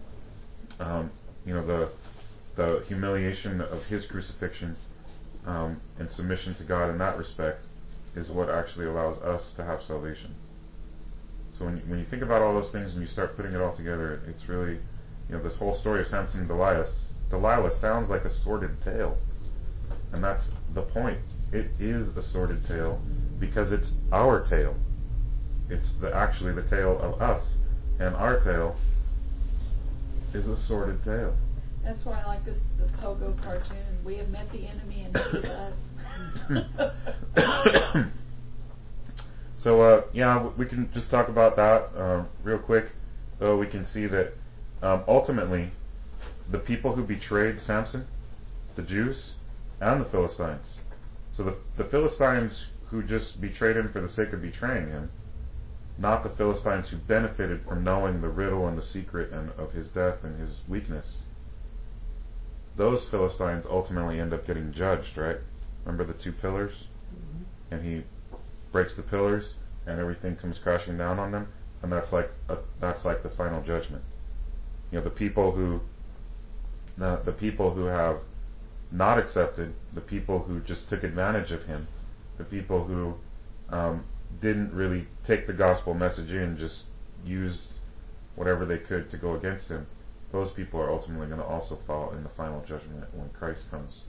the humiliation of his crucifixion and submission to God in that respect is what actually allows us to have salvation. So when you think about all those things and you start putting it all together, it's really, this whole story of Samson and Delilah sounds like a sordid tale. And that's the point. It is a sordid tale because it's our tale. It's actually the tale of us. And our tale is a sordid tale. That's why I like the Pogo cartoon. We have met the enemy and he is us. So, we can just talk about that real quick. Though we can see that ultimately the people who betrayed Samson, the Jews, and the Philistines. So the Philistines who just betrayed him for the sake of betraying him, not the Philistines who benefited from knowing the riddle and the secret of his death and his weakness. Those Philistines ultimately end up getting judged, right? Remember the two pillars? Mm-hmm. And he breaks the pillars and everything comes crashing down on them, and that's like the final judgment. The people who have not accepted, the people who just took advantage of him, the people who didn't really take the gospel message in, just used whatever they could to go against him, those people are ultimately going to also fall in the final judgment when Christ comes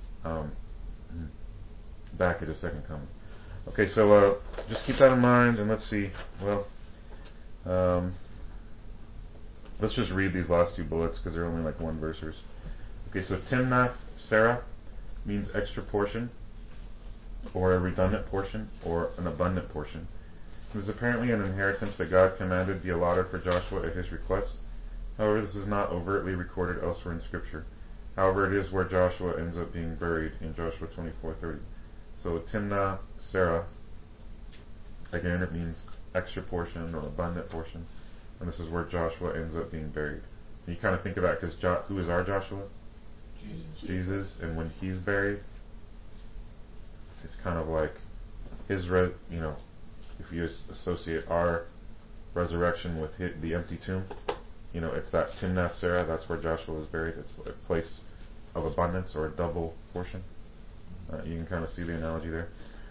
back at his second coming. Okay, so just keep that in mind, and let's see. Well, let's just read these last two bullets because they're only like one verses. Okay, so Timnath Serah means extra portion, or a redundant portion, or an abundant portion. It was apparently an inheritance that God commanded be allotted for Joshua at his request. However, this is not overtly recorded elsewhere in Scripture. However, it is where Joshua ends up being buried in Joshua 24:30. So Timnath Serah, again, it means extra portion or abundant portion, and this is where Joshua ends up being buried. And you kind of think of that because who is our Joshua? Jesus. And when he's buried, it's kind of like his, if you associate our resurrection with the empty tomb, it's that Timnath Serah. That's where Joshua was buried. It's a place of abundance or a double portion. You can kind of see the analogy there.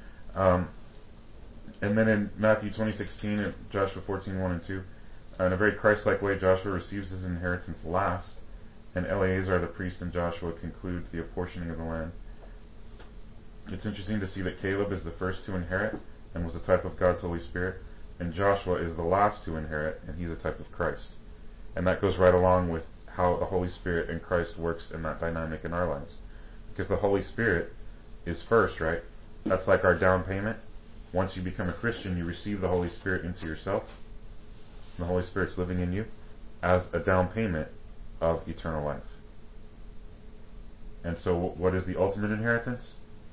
And then in Matthew 20:16 and Joshua 14:1 and 2, in a very Christ-like way, Joshua receives his inheritance last, and Eleazar the priest and Joshua conclude the apportioning of the land. It's interesting to see that Caleb is the first to inherit and was a type of God's Holy Spirit, and Joshua is the last to inherit, and he's a type of Christ. And that goes right along with how the Holy Spirit and Christ works in that dynamic in our lives. Because the Holy Spirit is first, right? That's like our down payment. Once you become a Christian, you receive the Holy Spirit into yourself. The Holy Spirit's living in you as a down payment of eternal life. And so what is the ultimate inheritance?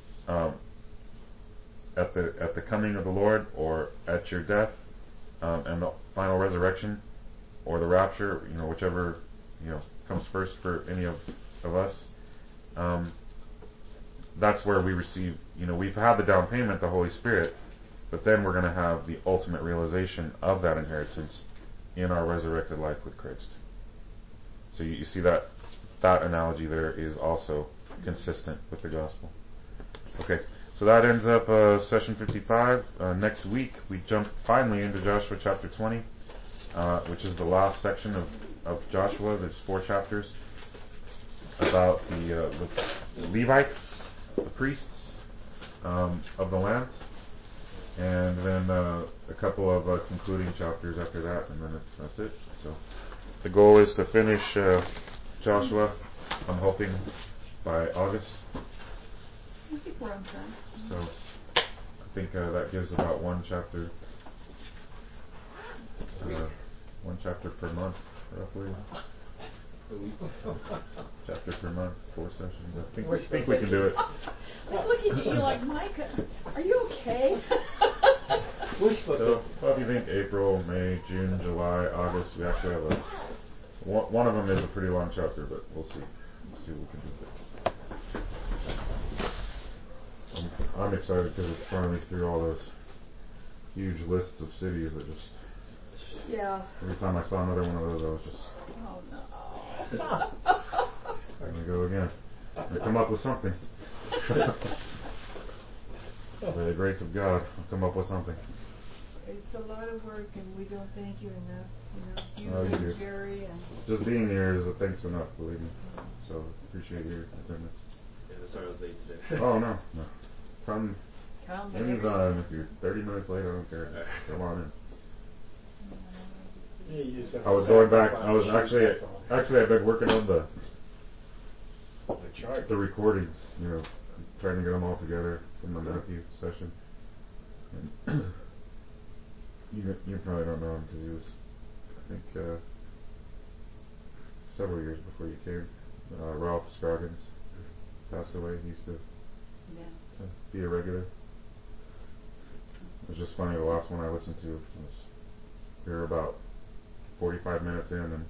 At the coming of the Lord, or at your death, and the final resurrection, or the rapture, whichever comes first for any of us. That's where we receive. We've had the down payment, the Holy Spirit, But then we're going to have the ultimate realization of that inheritance in our resurrected life with Christ. So you see that analogy there is also consistent with the gospel. Okay, so that ends up session 55. Next week we jump finally into Joshua chapter 20, which is the last section of Joshua. There's 4 chapters about the Levites, the priests of the land, and then a couple of concluding chapters after that, and then that's it. So the goal is to finish Joshua, I'm hoping, by August. I think we're on track. So I think that gives about one chapter per month, roughly. Chapter per month, 4 sessions. I think we can do it. I was looking at you like, Micah, are you okay? So, well, if you think April, May, June, July, August, we actually have one of them is a pretty long chapter, but we'll see. We'll see what we can do with it. I'm excited because it's finally through all those huge lists of cities that just. Yeah. Every time I saw another one of those, I was just. Oh no. There we go again. I come up with something. By the grace of God, I'll come up with something. It's a lot of work, and we don't thank you enough. You know, Oh, you and do. Jerry, and Just being here is a thanks enough, believe me. So appreciate your attendance. Yeah, sorry I was late today. Oh no. Come whenever anytime. If you're 30 minutes late, I don't care. Come on in. I was going back. I was actually I've been working on the recordings. You know, trying to get them all together from the Matthew session. And you probably don't know him because he was, I think, several years before you came. Ralph Scroggins passed away. He used to be a regular. It was just funny. The last one I listened to was we were about 45 minutes in, and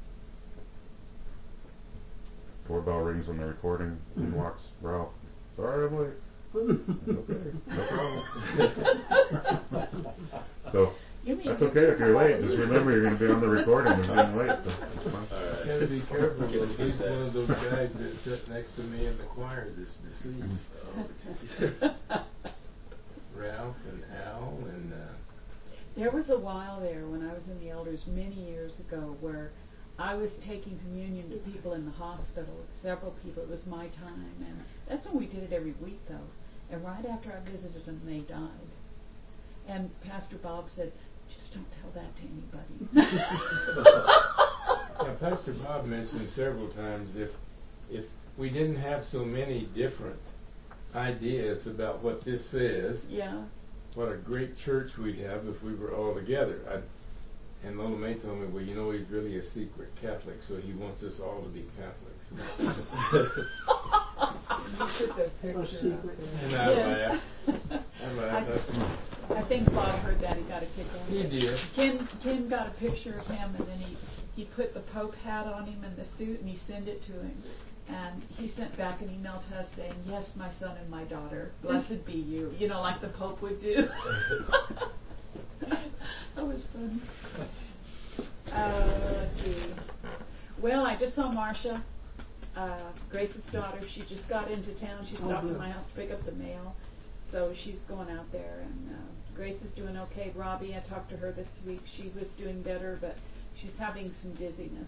doorbell rings on the recording, and walks Ralph. Sorry I'm late. Okay, no problem. So that's okay if you're late. Just remember you're going to be on the recording of being late. So it's fine. You gotta be careful. He's one of those guys that sat next to me in the choir that's deceased. Ralph and Al and. There was a while there when I was in the elders many years ago where I was taking communion to people in the hospital, several people. It was my time, and that's when we did it every week, though. And right after I visited them, they died. And Pastor Bob said, "Just don't tell that to anybody." Now, Pastor Bob mentioned several times if we didn't have so many different ideas about what this says. Yeah. What a great church we'd have if we were all together. And Lola May told me, well, you know, he's really a secret Catholic, so he wants us all to be Catholics. you put that picture up. And I laughed. I think Bob heard that. He got a kick out of it. He did. Ken got a picture of him, and then he put the Pope hat on him and the suit, and he sent it to him. And he sent back an email to us saying, "Yes, my son and my daughter, blessed be you." You know, like the Pope would do. That was fun. Let's see. Well, I just saw Marcia, Grace's daughter. She just got into town. She stopped at my house to pick up the mail. So she's going out there. And Grace is doing okay. Robbie, I talked to her this week. She was doing better, but she's having some dizziness.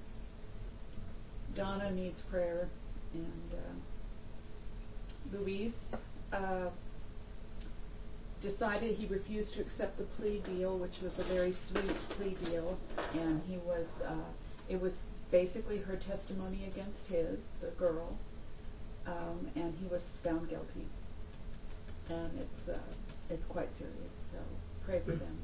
Donna needs prayer, and Luis decided he refused to accept the plea deal, which was a very sweet plea deal, and he was it was basically her testimony against his, the girl, and he was found guilty, and it's quite serious, so pray for them.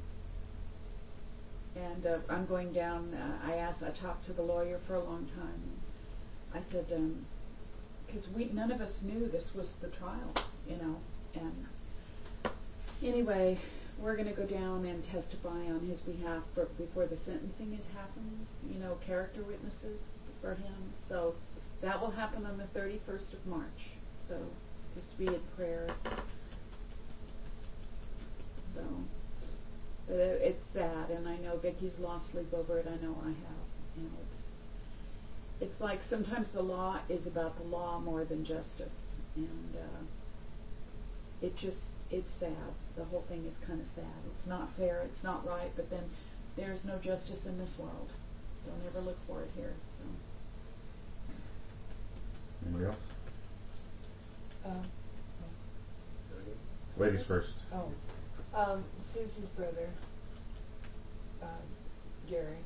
And I'm going down. I talked to the lawyer for a long time. I said, because none of us knew this was the trial, you know, and anyway, we're going to go down and testify on his behalf before the sentencing happens, you know, character witnesses for him. So that will happen on the 31st of March. So just be in prayer. So, but it's sad, and I know Vicky's lost sleep over it. I know I have. You know, it's like sometimes the law is about the law more than justice, and it's sad. The whole thing is kind of sad. It's not fair. It's not right. But then there's no justice in this world. Don't ever look for it here. So. Anybody else? Oh. Ladies first. Susie's brother, Gary,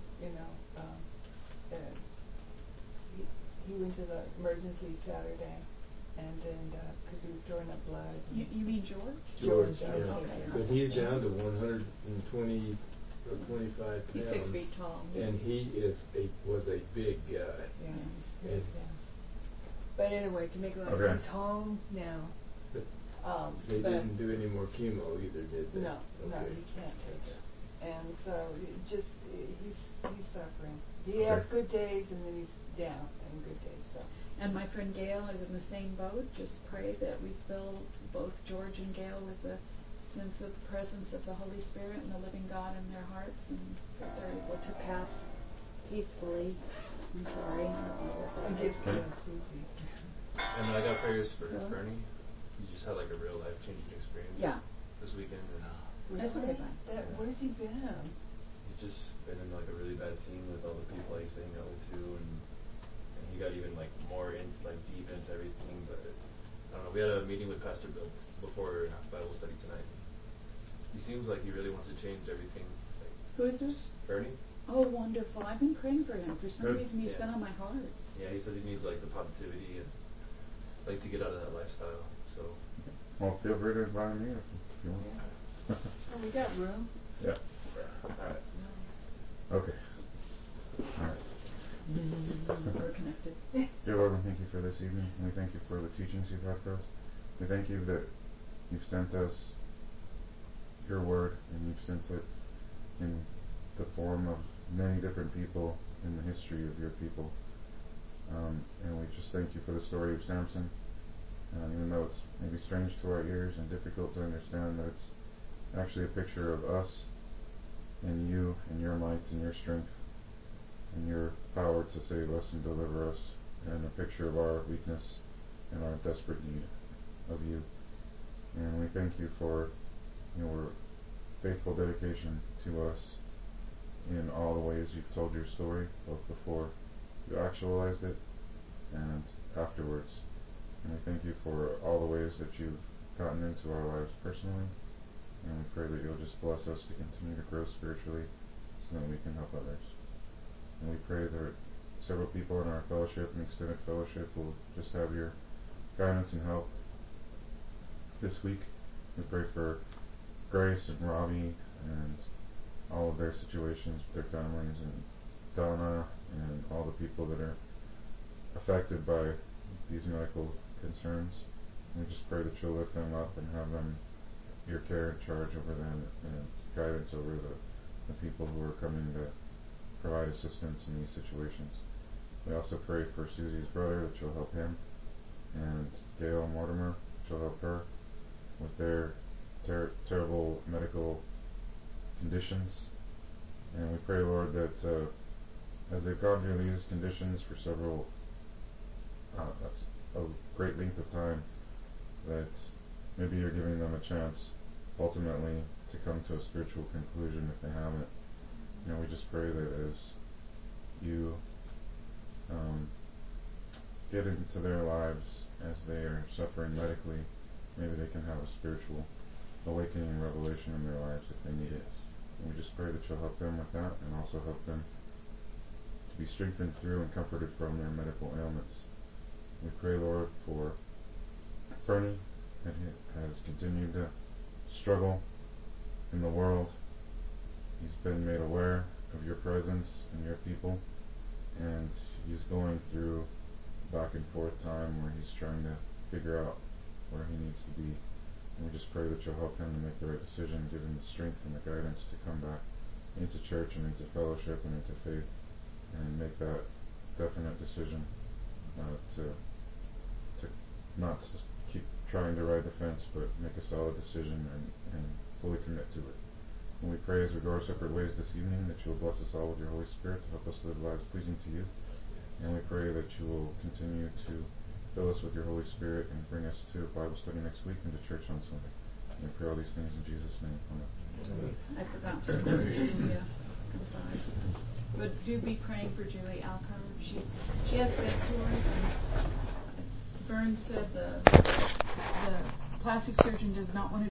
he went to the emergency Saturday, and then, because he was throwing up blood. You mean George? George, yeah. Okay. But he's down to 120 or 25 pounds. He's 6 feet tall. And he was a big guy. Yeah, he's And- yeah. But anyway, to make it like Okay. he's home now. They but didn't do any more chemo either, did they? No, Okay. he can't take it. And so he's suffering. He has good days and then he's down and good days. So. And my friend Gail is in the same boat. Just pray that we fill both George and Gail with the sense of the presence of the Holy Spirit and the living God in their hearts, and that they're able to pass peacefully. I'm sorry. I don't know what And that gives is. Susie. And I got prayers for Hello? Bernie. He just had like a real life-changing experience. Yeah. This weekend, and That's Really? okay. Where's he been? he's just been in like a really bad scene with all the people I used to hang out with too, and he got even like more into like deep into everything. But I don't know. We had a meeting with Pastor Bill before Bible study tonight. He seems like he really wants to change everything. Like, Who is this? Bernie? Oh, wonderful. I've been praying for him. For some Good. reason, he's Yeah. been on my heart. Yeah, he says he needs like the positivity and like to get out of that lifestyle. So Well, feel free to invite me if you want. Oh, we got room. Yeah. Alright. Okay. Alright. We're connected. Dear Lord, we thank you for this evening, and we thank you for the teachings you've had for us. We thank you that you've sent us your word, and you've sent it in the form of many different people in the history of your people. And we just thank you for the story of Samson, even though it's maybe strange to our ears and difficult to understand, that it's actually a picture of us and you and your might and your strength and your power to save us and deliver us, and a picture of our weakness and our desperate need of you. And we thank you for your faithful dedication to us in all the ways you've told your story, both before you actualized it and afterwards. And we thank you for all the ways that you've gotten into our lives personally, and we pray that you'll just bless us to continue to grow spiritually so that we can help others. And we pray that several people in our fellowship and extended fellowship will just have your guidance and help this week. We pray for Grace and Robbie and all of their situations with their families, and Donna and all the people that are affected by these medical concerns. We just pray that you'll lift them up and have them your care and charge over them and guidance over the people who are coming to provide assistance in these situations. We also pray for Susie's brother, that you'll help him, and Gail Mortimer, that you'll help her with their terrible medical conditions. And we pray, Lord, that as they've gone through these conditions for several a great length of time, that maybe you're giving them a chance ultimately to come to a spiritual conclusion if they haven't. You know, we just pray that as you get into their lives as they are suffering medically, maybe they can have a spiritual awakening and revelation in their lives if they need it. And we just pray that you'll help them with that, and also help them to be strengthened through and comforted from their medical ailments. We pray, Lord, for Fernie, that he has continued to struggle in the world. He's been made aware of your presence and your people, and he's going through back and forth time where he's trying to figure out where he needs to be. And we just pray that you'll help him to make the right decision, give him the strength and the guidance to come back into church and into fellowship and into faith, and make that definite decision to not keep trying to ride the fence, but make a solid decision and fully commit to it. And we pray as we go our separate ways this evening that you will bless us all with your Holy Spirit to help us live lives pleasing to you. And we pray that you will continue to fill us with your Holy Spirit and bring us to Bible study next week and to church on Sunday. And we pray all these things in Jesus' name. Amen. I forgot to pray for Julia. I'm sorry. But do be praying for Julie Alcar. She has bed sores. And Burns said the plastic surgeon does not want to